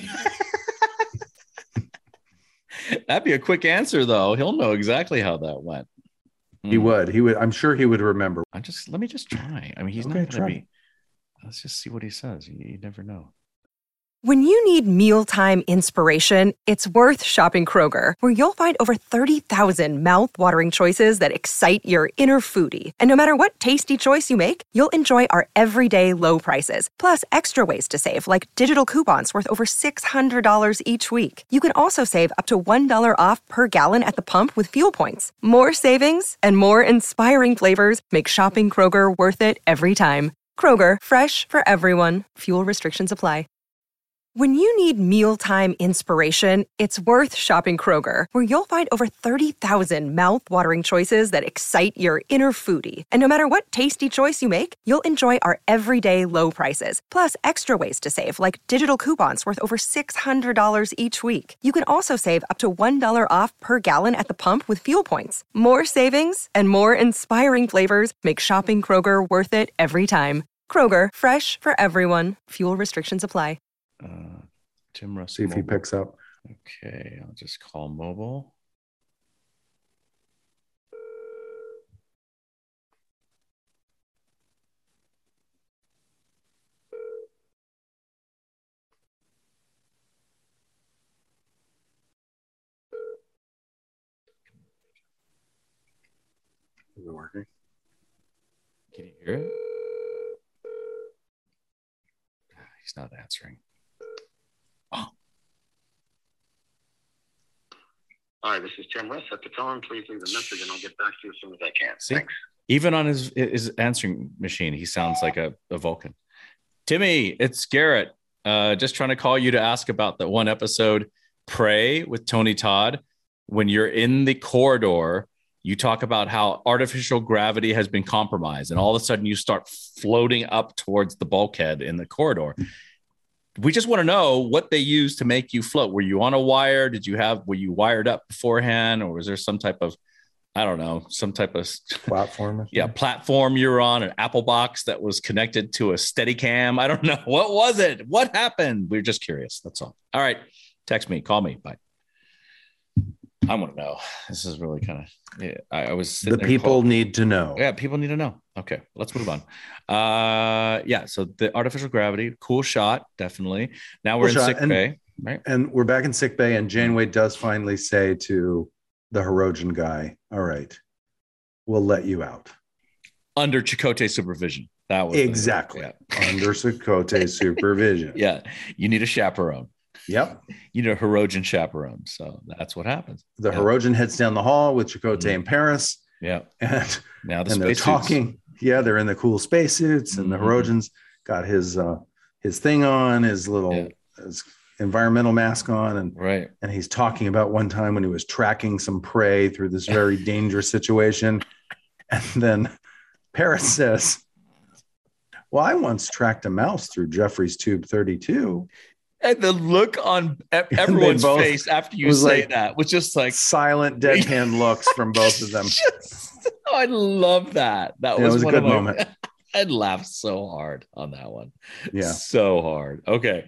That'd be a quick answer, though. He'll know exactly how that went. He would. I'm sure he would remember. Let me just try. I mean, he's not going to be. Let's just see what he says. You never know. When you need mealtime inspiration, it's worth shopping Kroger, where you'll find over 30,000 mouth-watering choices that excite your inner foodie. And no matter what tasty choice you make, you'll enjoy our everyday low prices, plus extra ways to save, like digital coupons worth over $600 each week. You can also save up to $1 off per gallon at the pump with fuel points. More savings and more inspiring flavors make shopping Kroger worth it every time. Kroger, fresh for everyone. Fuel restrictions apply. When you need mealtime inspiration, it's worth shopping Kroger, where you'll find over 30,000 mouth-watering choices that excite your inner foodie. And no matter what tasty choice you make, you'll enjoy our everyday low prices, plus extra ways to save, like digital coupons worth over $600 each week. You can also save up to $1 off per gallon at the pump with fuel points. More savings and more inspiring flavors make shopping Kroger worth it every time. Kroger, fresh for everyone. Fuel restrictions apply. Tim Russell. See if he picks up. Okay, I'll just call mobile. Is it working? Can you hear it? He's not answering. Oh. Hi, this is Tim Russ at the phone. Please leave a message and I'll get back to you as soon as I can. See? Thanks. Even on his answering machine, he sounds like a Vulcan. Timmy, it's Garrett. Just trying to call you to ask about the one episode, Prey with Tony Todd. When you're in the corridor, you talk about how artificial gravity has been compromised, and all of a sudden you start floating up towards the bulkhead in the corridor. We just want to know what they used to make you float. Were you on a wire? Were you wired up beforehand, or was there some type of, I don't know, some type of platform? Yeah, platform you're on, an Apple box that was connected to a Steadicam. I don't know. What was it? What happened? We're just curious. That's all. All right. Text me. Call me. Bye. I want to know. This is really kind of, yeah, I was the people need to know. Yeah, people need to know. Okay, let's move on. Yeah, so the artificial gravity, cool shot, definitely. Now we're in sick bay, right? And we're back in sick bay, and Janeway does finally say to the Hirogen guy, all right, we'll let you out. Under Chakotay supervision. That was exactly. Under Chakotay supervision. Yeah, you need a chaperone. Yep. You know, Hirogen chaperone. So that's what happens. The Hirogen heads down the hall with Chakotay and Paris. Yeah. And now they're talking. Yeah, they're in the cool spacesuits, and the Hirogen's got his thing on, his little his environmental mask on, and he's talking about one time when he was tracking some prey through this very dangerous situation. And then Paris says, well, I once tracked a mouse through Jeffrey's tube 32. And the look on everyone's face after you say that was just like silent, deadpan looks from both of them. I love that. That was a good moment. I laughed so hard on that one. Yeah, so hard. Okay,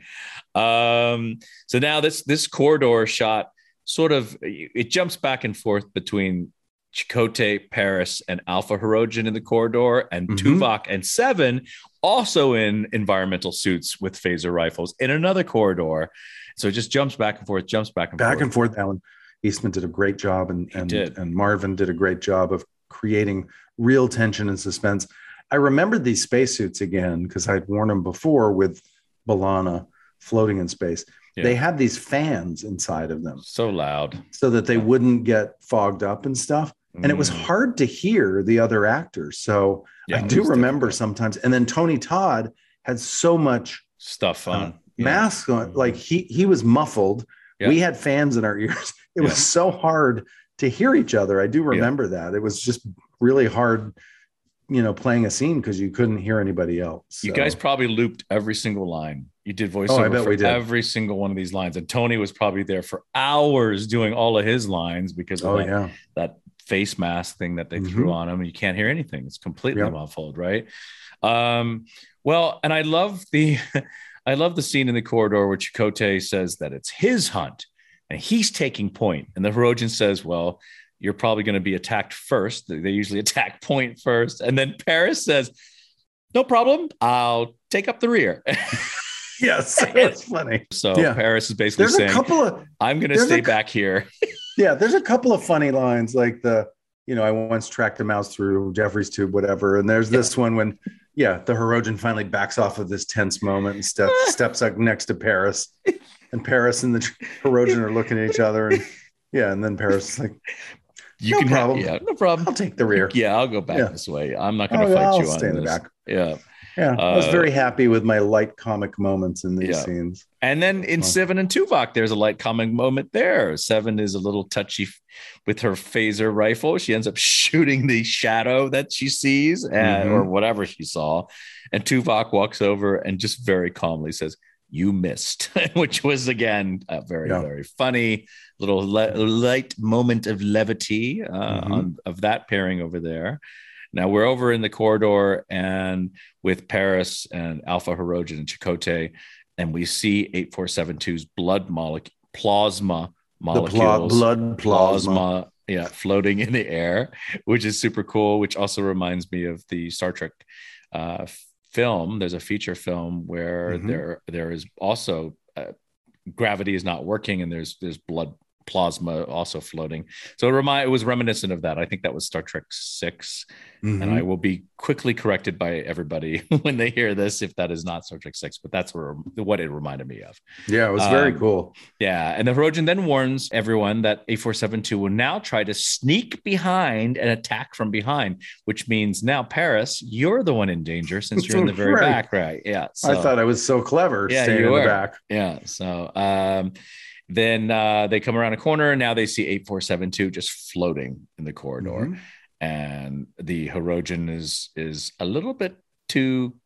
so now this corridor shot sort of it jumps back and forth between Chakotay, Paris, and Alpha Hirogen in the corridor, and Tuvok and Seven also in environmental suits with phaser rifles in another corridor. So it just jumps back and forth, back and forth. Alan Eastman did a great job, and Marvin did a great job of creating real tension and suspense. I remembered these spacesuits again because I'd worn them before with B'Elanna floating in space. Yeah. They had these fans inside of them. So loud. So that they wouldn't get fogged up and stuff. And it was hard to hear the other actors. So I do remember sometimes. And then Tony Todd had so much stuff on, mask on, like he was muffled. Yeah. We had fans in our ears. It was so hard to hear each other. I do remember that. It was just really hard, playing a scene because you couldn't hear anybody else. So. You guys probably looped every single line. You did I voiceover bet we for did. every single one of these lines. And Tony was probably there for hours doing all of his lines because of that face mask thing that they threw on him. And you can't hear anything. It's completely muffled, right? Well, and I love the scene in the corridor where Chakotay says that it's his hunt and he's taking point. And the Hirogen says, well, you're probably going to be attacked first. They usually attack point first. And then Paris says, no problem. I'll take up the rear. Yes, that's funny. So Paris is basically saying, I'm going to stay back here. Yeah, there's a couple of funny lines like I once tracked a mouse through Jeffrey's tube, whatever. And there's this one when, the Hirogen finally backs off of this tense moment and steps up next to Paris. And Paris and the Hirogen are looking at each other. And then Paris is like, no problem. I'll take the rear. Yeah, I'll go back this way. I'm not going to fight you on stay in this. the back. Yeah. Yeah, I was very happy with my light comic moments in these scenes. And then in Seven and Tuvok, there's a light comic moment there. Seven is a little touchy with her phaser rifle. She ends up shooting the shadow that she sees or whatever she saw. And Tuvok walks over and just very calmly says, you missed, which was, again, a very, very funny little light moment of levity of that pairing over there. Now we're over in the corridor and with Paris and Alpha Hirogen and Chakotay, and we see 8472's plasma molecules, blood plasma, floating in the air, which is super cool. Which also reminds me of the Star Trek film. There's a feature film where there is also gravity is not working, and there's blood plasma also floating. So it was reminiscent of that. I think that was Star Trek 6. And I will be quickly corrected by everybody when they hear this if that is not Star Trek 6, but that's what it reminded me of. Yeah, it was very cool. Yeah, and the Hirogen then warns everyone that 8472 will now try to sneak behind and attack from behind, which means now, Paris, you're the one in danger since you're in the very back, right? Yeah. So, I thought I was so clever staying in the back. Yeah, so then they come around a corner and now they see 8472 just floating in the corridor. And the Hirogen is a little bit too,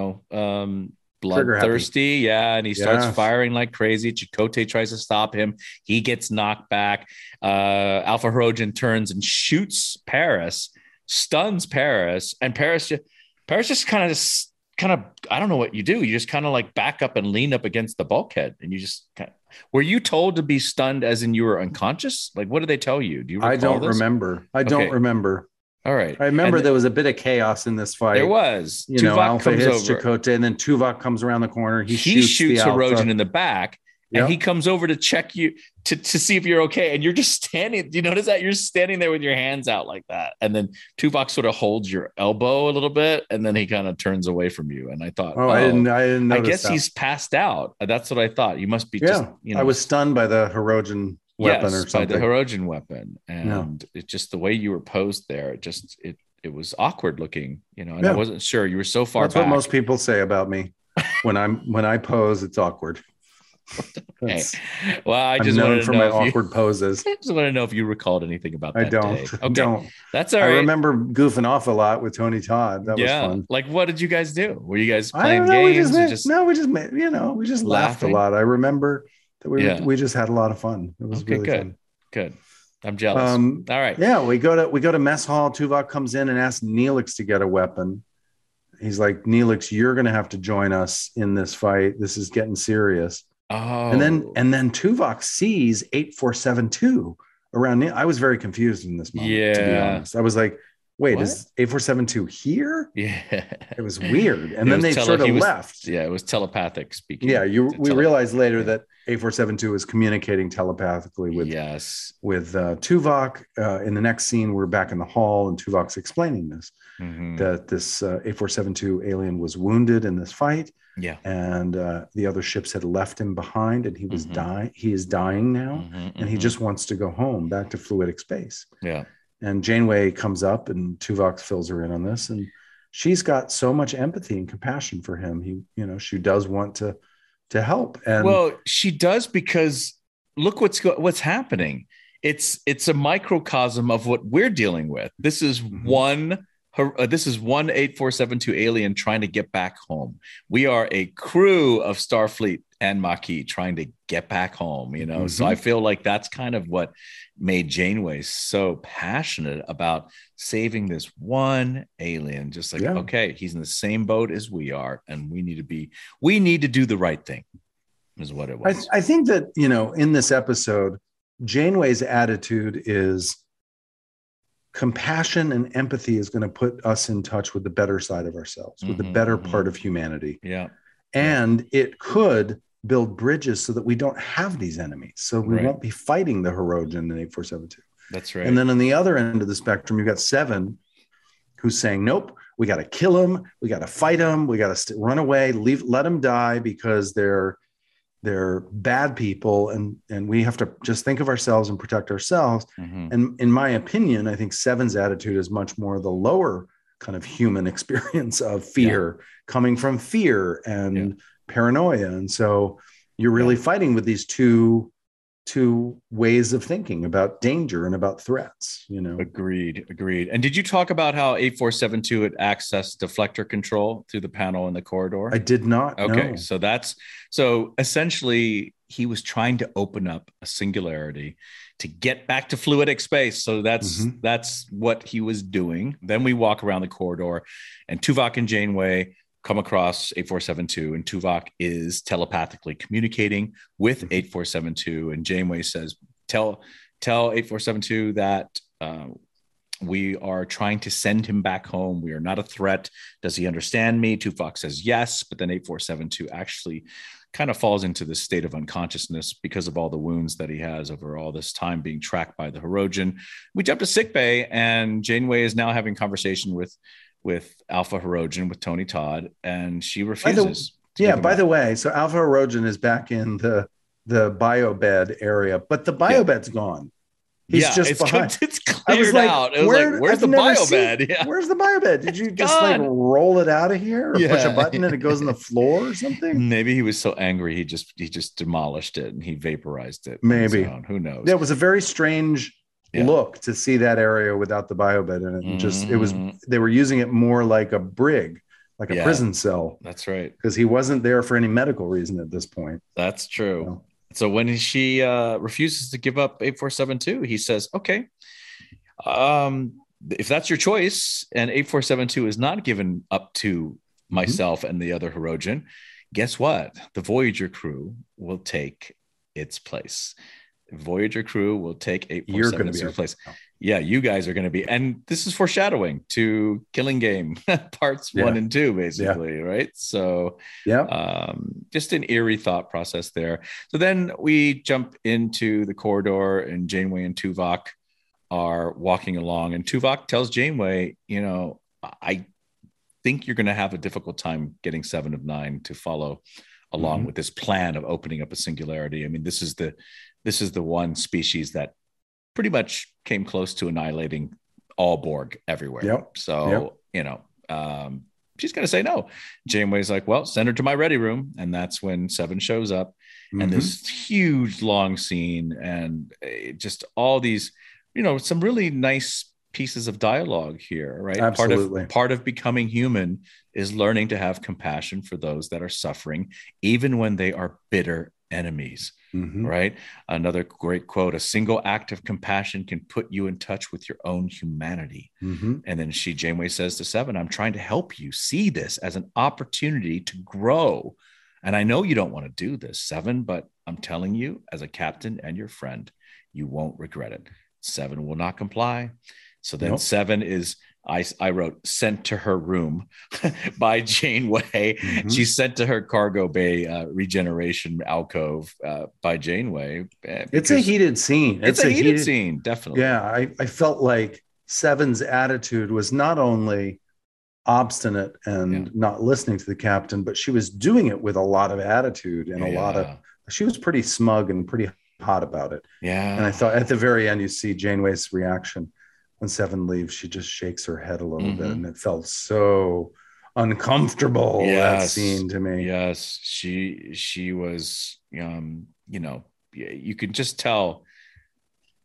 bloodthirsty. Yeah. And he starts firing like crazy. Chakotay tries to stop him. He gets knocked back. Alpha Hirogen turns and shoots Paris, stuns Paris. And Paris just kind of, I don't know what you do. You just kind of like back up and lean up against the bulkhead. And you just were you told to be stunned as in you were unconscious? Like, what did they tell you? Do you recall I don't this? remember. I don't remember. All right. I remember there was a bit of chaos in this fight. There was. Tuvok Alpha hits Chakotay, and then Tuvok comes around the corner. He shoots Hirogen in the back, and he comes over to check you to see if you're okay. And you're just standing. Do you notice that you're standing there with your hands out like that? And then Tuvok sort of holds your elbow a little bit, and then he kind of turns away from you. And I thought, I didn't notice I guess he's passed out. That's what I thought. You must be just. I was stunned by the Hirogen weapon or something. By the Hirogen weapon, and it's just the way you were posed there. It was awkward looking, and I wasn't sure. You were so far back. That's what most people say about me. When I pose, it's awkward. Hey. Well, I'm known for my awkward poses. I just want to know if you recalled anything about that. I don't. Day. Okay. Don't. That's all right. I remember goofing off a lot with Tony Todd. That was fun. Like, what did you guys do? Were you guys playing games? We just laughed a lot. I remember that we just had a lot of fun. It was really fun. Good. I'm jealous. All right. Yeah, we go to mess hall. Tuvok comes in and asks Neelix to get a weapon. He's like, Neelix, you're going to have to join us in this fight. This is getting serious. Oh. And then Tuvok sees 8472 around. I was very confused in this moment, to be honest. I was like, wait, what? Is 8472 here? Yeah. It was weird. And then they sort of left. Yeah, it was telepathic speaking. Yeah, we realized later that 8472 is communicating telepathically with Tuvok. In the next scene, we're back in the hall, and Tuvok's explaining this, that this 8472 alien was wounded in this fight. Yeah. And the other ships had left him behind, and he was dying. He is dying now, and he just wants to go home, back to fluidic space. Yeah. And Janeway comes up, and Tuvok fills her in on this, and she's got so much empathy and compassion for him. She does want to help. And well, she does, because look what's happening. it's a microcosm of what we're dealing with. This is one 8472 alien trying to get back home. We are a crew of Starfleet and Maquis trying to get back home, you know? So I feel like that's kind of what made Janeway so passionate about saving this one alien. Just like, okay, he's in the same boat as we are, and we need to do the right thing, is what it was. I think that, you know, in this episode, Janeway's attitude is compassion and empathy is going to put us in touch with the better side of ourselves, with the better part of humanity. Yeah. And it could build bridges so that we don't have these enemies. So we won't be fighting the Hirogen in 8472. That's right. And then on the other end of the spectrum, you've got Seven, who's saying, nope, we got to kill him. We got to fight him. We got to run away, let them die because they're bad people. And we have to just think of ourselves and protect ourselves. And in my opinion, I think Seven's attitude is much more the lower kind of human experience of fear, coming from fear and paranoia. And so you're really fighting with these two ways of thinking about danger and about threats, you know. Agreed. And did you talk about how 8472 had access deflector control through the panel in the corridor? I did not. Okay. No. So essentially he was trying to open up a singularity to get back to fluidic space. So that's what he was doing. Then we walk around the corridor and Tuvok and Janeway come across 8472, and Tuvok is telepathically communicating with 8472, and Janeway says, tell 8472 that we are trying to send him back home. We are not a threat. Does he understand me? Tuvok says yes, but then 8472 actually kind of falls into this state of unconsciousness because of all the wounds that he has over all this time being tracked by the Hirogen. We jump to sickbay, and Janeway is now having conversation with Alpha Hirogen, with Tony Todd, and she refuses. By the way, so Alpha Hirogen is back in the biobed area, but the biobed's gone. He's just behind. It's cleared out. It was where's the biobed? Where's the biobed? Did you just like roll it out of here or push a button and it goes on the floor or something? Maybe he was so angry he just demolished it and he vaporized it. Maybe. Who knows? Yeah, it was a very strange look to see that area without the biobed in it. And they were using it more like a brig, like a prison cell. That's right. Because he wasn't there for any medical reason at this point. That's true. So when she refuses to give up 8472, he says, okay, if that's your choice and 8472 is not given up to myself and the other Hirogen, guess what? The Voyager crew will take its place. Voyager crew will take 8472's place. Yeah, you guys are going to be, and this is foreshadowing to Killing Game parts 1 and 2, basically, right? So, just an eerie thought process there. So then we jump into the corridor, and Janeway and Tuvok are walking along, and Tuvok tells Janeway, you know, I think you're going to have a difficult time getting 7 of 9 to follow along with this plan of opening up a singularity. I mean, this is the one species that pretty much came close to annihilating all Borg everywhere. You know, she's going to say no. Janeway's like, well, send her to my ready room. And that's when 7 shows up and this huge long scene and just all these, you know, some really nice pieces of dialogue here, right? Absolutely. Part of becoming human is learning to have compassion for those that are suffering, even when they are bitter enemies. Right. Another great quote, a single act of compassion can put you in touch with your own humanity. And then Janeway says to 7, I'm trying to help you see this as an opportunity to grow. And I know you don't want to do this, 7, but I'm telling you as a captain and your friend, you won't regret it. 7 will not comply. So then 7 is, I wrote, sent to her room by Janeway. She's sent to her cargo bay regeneration alcove by Janeway. It's a heated scene. It's a heated scene, definitely. Yeah, I felt like 7's attitude was not only obstinate and not listening to the captain, but she was doing it with a lot of attitude and she was pretty smug and pretty hot about it. Yeah. And I thought at the very end, you see Janeway's reaction. When 7 leaves, she just shakes her head a little bit, and it felt so uncomfortable. That scene to me. Yes, she was. You know, you could just tell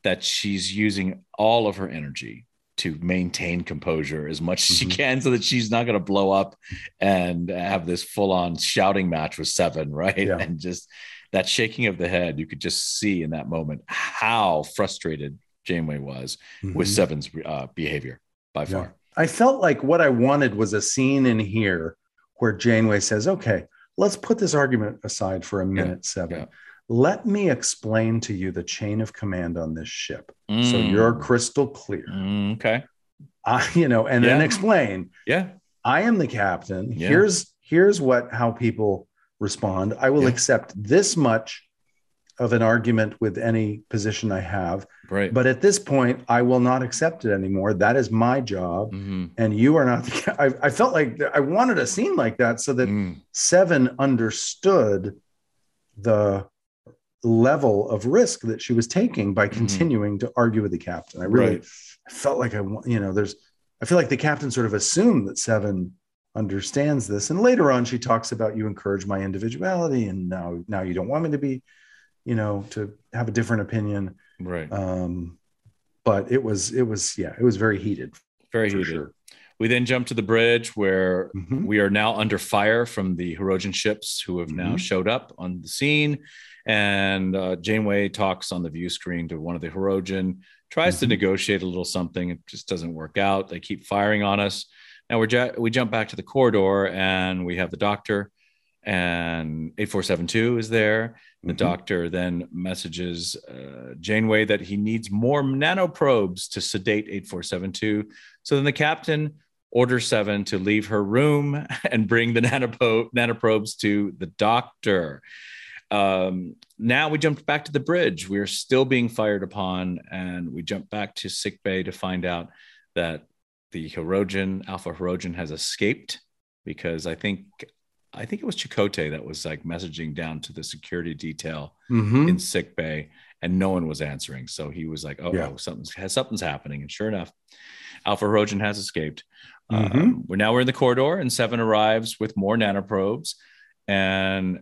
that she's using all of her energy to maintain composure as much as she can so that she's not going to blow up and have this full-on shouting match with Seven, right? Yeah. And just that shaking of the head, you could just see in that moment how frustrated Janeway was with Seven's behavior by far. I felt like what I wanted was a scene in here where Janeway says, okay, let's put this argument aside for a minute, Seven. Let me explain to you the chain of command on this ship. So you're crystal clear. Okay. Then explain. Yeah. I am the captain. Yeah. Here's how people respond. I will accept this much of an argument with any position I have. Right. But at this point, I will not accept it anymore. That is my job. And you are not. I felt like I wanted a scene like that so that Seven understood the level of risk that she was taking by continuing to argue with the captain. I really felt like I feel like the captain sort of assumed that Seven understands this. And later on, she talks about, you encourage my individuality. And now you don't want me to be, to have a different opinion. Right. But it was very heated. Very heated. Sure. We then jump to the bridge where we are now under fire from the Hirogen ships who have now showed up on the scene. And Janeway talks on the view screen to one of the Hirogen, tries to negotiate a little something. It just doesn't work out. They keep firing on us. Now we jump back to the corridor and we have the doctor, and 8472 is there. The doctor then messages Janeway that he needs more nanoprobes to sedate 8472. So then the captain orders Seven to leave her room and bring the nanoprobes to the doctor. Now we jumped back to the bridge. We are still being fired upon, and we jump back to sickbay to find out that the Alpha Hirogen has escaped, because I think it was Chakotay that was like messaging down to the security detail in sickbay, and no one was answering. So he was like, something's happening. And sure enough, Alpha Hirogen has escaped. We're in the corridor, and Seven arrives with more nanoprobes, and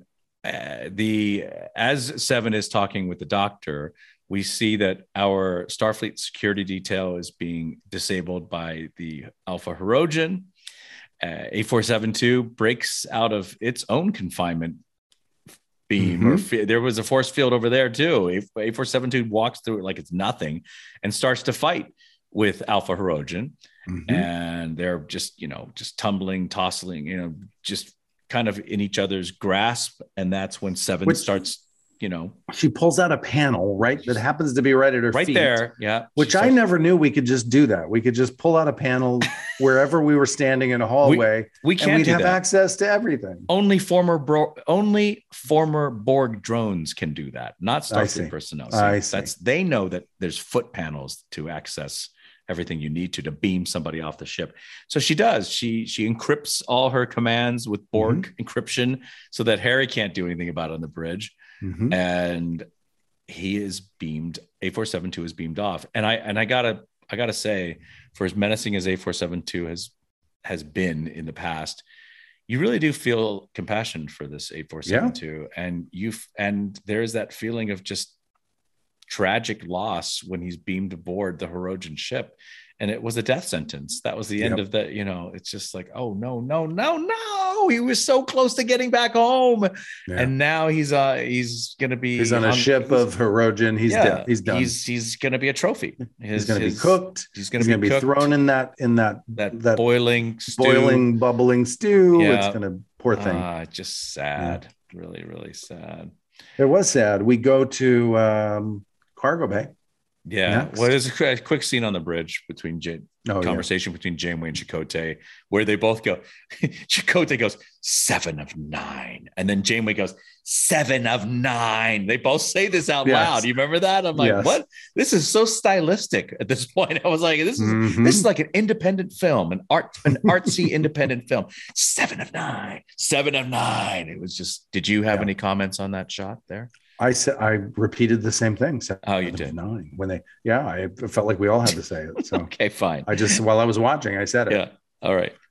as Seven is talking with the doctor, we see that our Starfleet security detail is being disabled by the Alpha Hirogen. 8472 breaks out of its own confinement beam. There was a force field over there too. 8472 walks through it like it's nothing and starts to fight with Alpha Hirogen. And they're just tumbling, tossing, just kind of in each other's grasp. And that's when Seven starts, she pulls out a panel, right? That happens to be right at her feet. Right there. Yeah. Which I never knew we could just do that. We could just pull out a panel wherever we were standing in a hallway. We can't, and we'd have access to everything. Only former Borg drones can do that, not Starfleet personnel. So they know that there's foot panels to access everything you need to beam somebody off the ship. So she does. She encrypts all her commands with Borg encryption so that Harry can't do anything about it on the bridge. And he is beamed. 8472 is beamed off. And I gotta say, for as menacing as 8472 has been in the past, you really do feel compassion for this 8472. And there is that feeling of just tragic loss when he's beamed aboard the Hirogen ship, and it was a death sentence. That was the end of that. It's just like, oh no, he was so close to getting back home, and now he's gonna be on a ship of Hirogen. He's dead. He's done. He's gonna be a trophy. He's gonna be cooked. He's gonna be thrown in that boiling bubbling stew. It's gonna, poor thing. Just sad. Really, really sad. It was sad. We go to cargo bay. Well, there's a quick scene on the bridge between conversation between Janeway and Chakotay, where they both go. Chakotay goes 7 of 9, and then Janeway goes 7 of 9. They both say this out loud. You remember that? I'm like, what? This is so stylistic at this point. I was like, this is like an independent film, an artsy independent film. 7 of 9, 7 of 9. It was just. Did you have any comments on that shot there? I repeated the same thing. You did 9 when I felt like we all had to say it. So okay, fine. While I was watching, I said it. Yeah. All right.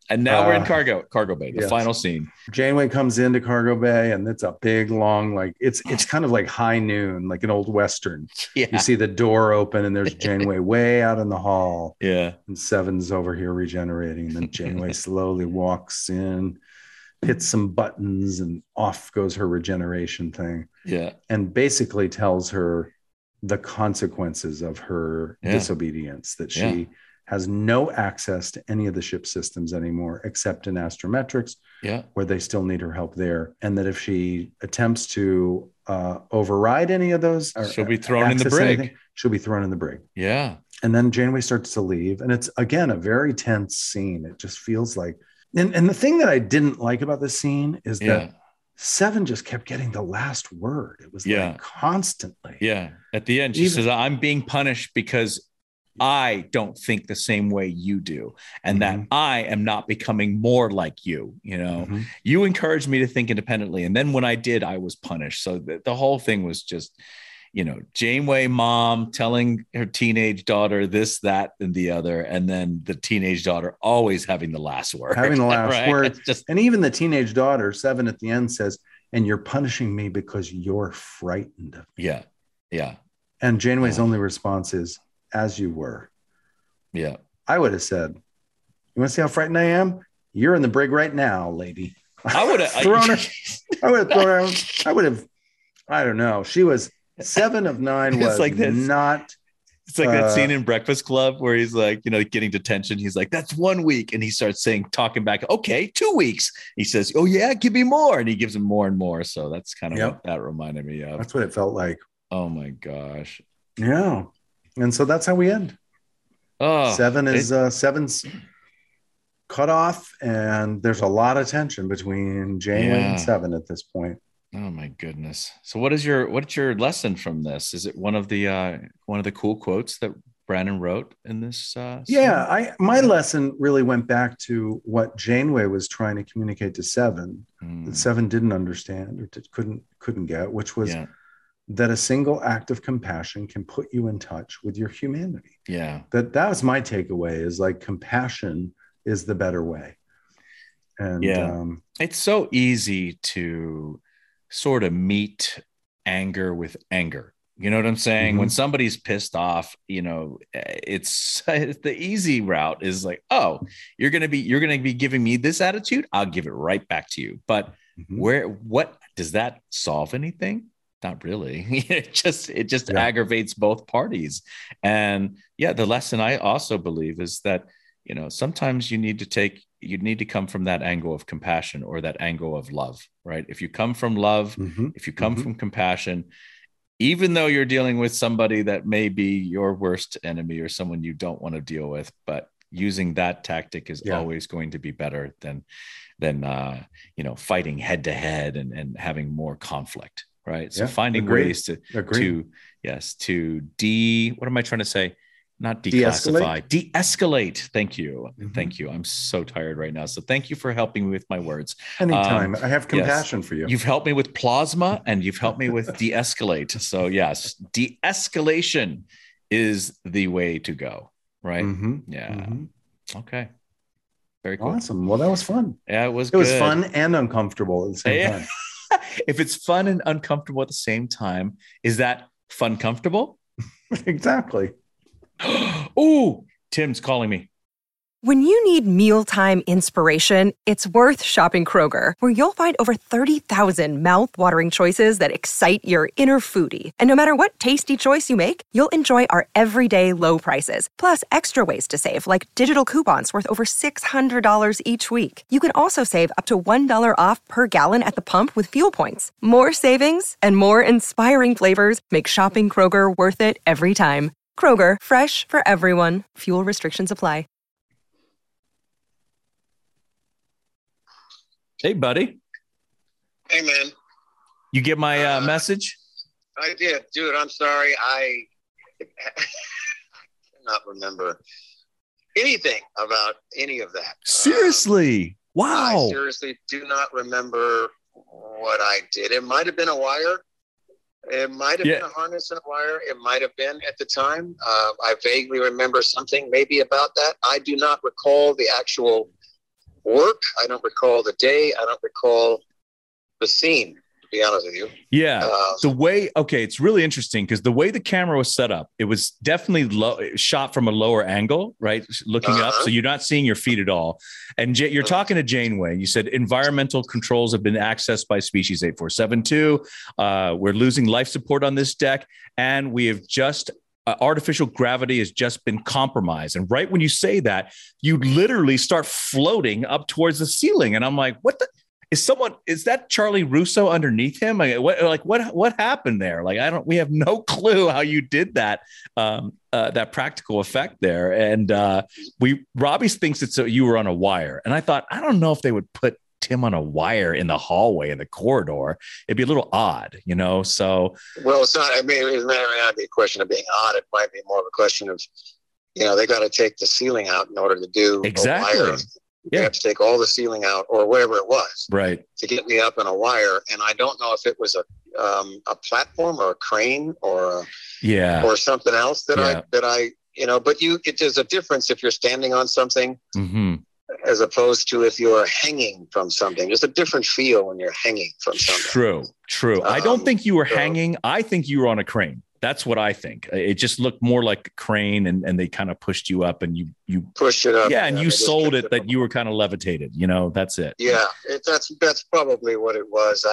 And now we're in cargo bay, the yes. final scene. Janeway comes into cargo bay, and it's a big, long, like it's kind of like high noon, like an old Western. Yeah. You see the door open, and there's Janeway way out in the hall. Yeah. And Seven's over here regenerating. And then Janeway slowly walks in, hits some buttons, and off goes her regeneration thing. Yeah. And basically tells her the consequences of her disobedience, that she has no access to any of the ship systems anymore, except in astrometrics, where they still need her help there. And that if she attempts to override any of those, she'll be thrown in the brig. She'll be thrown in the brig. Yeah. And then Janeway starts to leave. And it's, again, a very tense scene. It just feels like, and the thing that I didn't like about this scene is that Seven just kept getting the last word. It was like constantly. Yeah. At the end, she says, I'm being punished because I don't think the same way you do, and that I am not becoming more like you. You know, you encouraged me to think independently, and then when I did, I was punished. So the whole thing was just, you know, Janeway mom telling her teenage daughter this, that, and the other, and then the teenage daughter always having the last word. Having the last right? word. And even the teenage daughter, Seven, at the end says, "And you're punishing me because you're frightened of me." Yeah. Yeah. And Janeway's only response is, "As you were." Yeah. I would have said, "You want to see how frightened I am? You're in the brig right now, lady." I would have thrown her. I would have thrown her. I would have, I don't know. She was 7 of 9 was like this. Not. It's like that scene in Breakfast Club where he's like, you know, getting detention. He's like, "That's 1 week." And he starts talking back. "Okay, 2 weeks." He says, "Oh yeah, give me more." And he gives him more and more. So that's kind of what that reminded me of. That's what it felt like. Oh my gosh. Yeah. And so that's how we end. Oh, Seven's cut off, and there's a lot of tension between Janeway and Seven at this point. Oh my goodness. So what's your lesson from this? Is it one of the cool quotes that Brandon wrote in this? My lesson really went back to what Janeway was trying to communicate to Seven, that Seven didn't understand or couldn't get, which was that a single act of compassion can put you in touch with your humanity. Yeah. That was my takeaway, is like compassion is the better way. And it's so easy to sort of meet anger with anger. You know what I'm saying? When somebody's pissed off, you know, it's the easy route is like, "Oh, you're going to be giving me this attitude. I'll give it right back to you." But what does that solve anything? Not really. It just aggravates both parties. And the lesson I also believe is that, you know, sometimes you need to come from that angle of compassion or that angle of love, right? If you come from love, if you come from compassion, even though you're dealing with somebody that may be your worst enemy or someone you don't want to deal with, but using that tactic is always going to be better than fighting head to head and having more conflict. Right. So finding ways to what am I trying to say? Not declassify, de-escalate. Thank you. Thank you. I'm so tired right now. So thank you for helping me with my words. Anytime. I have compassion for you. You've helped me with plasma and you've helped me with de-escalate. So yes, de-escalation is the way to go. Right. Yeah. Okay. Very cool. Awesome. Well, that was fun. Yeah, it was fun and uncomfortable at the same time. If it's fun and uncomfortable at the same time, is that fun comfortable? Exactly. Oh, Tim's calling me. When you need mealtime inspiration, it's worth shopping Kroger, where you'll find over 30,000 mouth-watering choices that excite your inner foodie. And no matter what tasty choice you make, you'll enjoy our everyday low prices, plus extra ways to save, like digital coupons worth over $600 each week. You can also save up to $1 off per gallon at the pump with fuel points. More savings and more inspiring flavors make shopping Kroger worth it every time. Kroger, fresh for everyone. Fuel restrictions apply. Hey, buddy. Hey, man. You get my message? I did. Dude, I'm sorry. I cannot remember anything about any of that. Seriously? Wow. I seriously do not remember what I did. It might have been a wire. It might have been a harness and a wire. It might have been at the time. I vaguely remember something maybe about that. I do not recall the actual work. I don't recall the day. I don't recall the scene, to be honest with you. Yeah. It's really interesting because the way the camera was set up, it was definitely shot from a lower angle, right? Looking up. So you're not seeing your feet at all. And you're talking to Janeway. You said environmental controls have been accessed by species 8472. We're losing life support on this deck. And we have just artificial gravity has just been compromised. And right when you say that, you literally start floating up towards the ceiling. And I'm like, what the? Is that Charlie Russo underneath him? What happened there? We have no clue how you did that, that practical effect there. And Robbie thinks you were on a wire. And I thought, I don't know if they would put Tim on a wire in the hallway, in the corridor. It'd be a little odd, so. Well, it's not, it may not be a question of being odd. It might be more of a question of, they got to take the ceiling out in order to do exactly. A wire. You have to take all the ceiling out or whatever it was, right, to get me up in a wire. And I don't know if it was a platform or a crane or something else that I but there's a difference if you're standing on something as opposed to if you're hanging from something. There's a different feel when you're hanging from something. True. I don't think you were hanging. I think you were on a crane. That's what I think. It just looked more like a crane, and they kind of pushed you up, and you pushed it up. Yeah, and you sold it that you were kind of levitated. That's it. Yeah, that's probably what it was.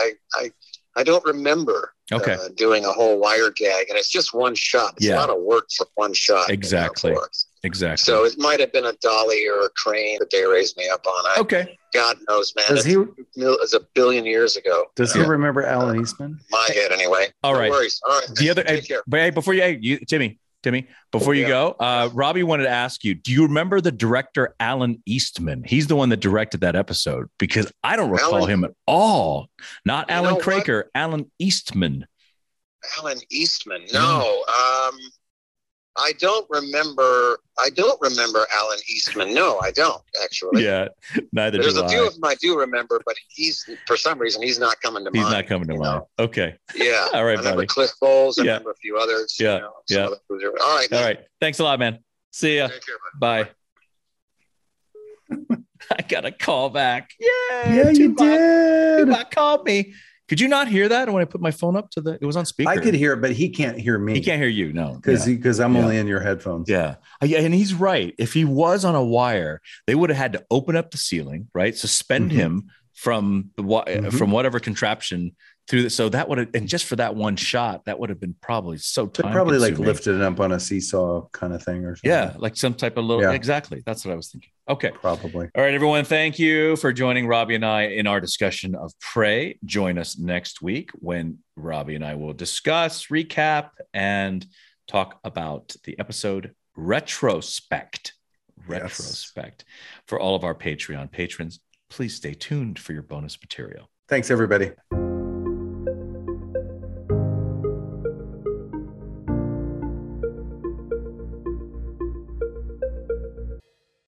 I don't remember doing a whole wire gag, and it's just one shot. It's a lot of work for one shot. Exactly. So it might have been a dolly or a crane that they raised me up on. God knows, man. It's a billion years ago. Does he remember Alan Eastman? My head, anyway. All right. No worries. All right. The other, before Timmy, before you go, Robbie wanted to ask you, do you remember the director Alan Eastman? He's the one that directed that episode, because I don't recall him at all. Not Alan Craker, Alan Eastman. Alan Eastman. No. I don't remember Alan Eastman. No, I don't actually. Yeah, neither There's do I. There's a few of them I do remember, but for some reason he's not coming to mind. He's not coming to mind. Okay. Yeah. All right, I remember buddy. Cliff Bowles. I remember a few others. Yeah. All right. Man. All right. Thanks a lot, man. See ya. Take care, bye. I got a call back. Yeah, you did. Tupac called me. Could you not hear that when I put my phone up to it was on speaker? I could hear it, but he can't hear me. He can't hear you, no. Because I'm only in your headphones. Yeah. And he's right. If he was on a wire, they would have had to open up the ceiling, right? Suspend him from from whatever contraption through so that would have, and just for that one shot, that would have been probably so time probably consuming. like lifted it up on a seesaw kind of thing or something. Yeah, like some type of little exactly. That's what I was thinking. Okay. Probably. All right, everyone. Thank you for joining Robbie and I in our discussion of Prey. Join us next week when Robbie and I will discuss, recap, and talk about the episode Retrospect. Retrospect. For all of our Patreon patrons, please stay tuned for your bonus material. Thanks, everybody.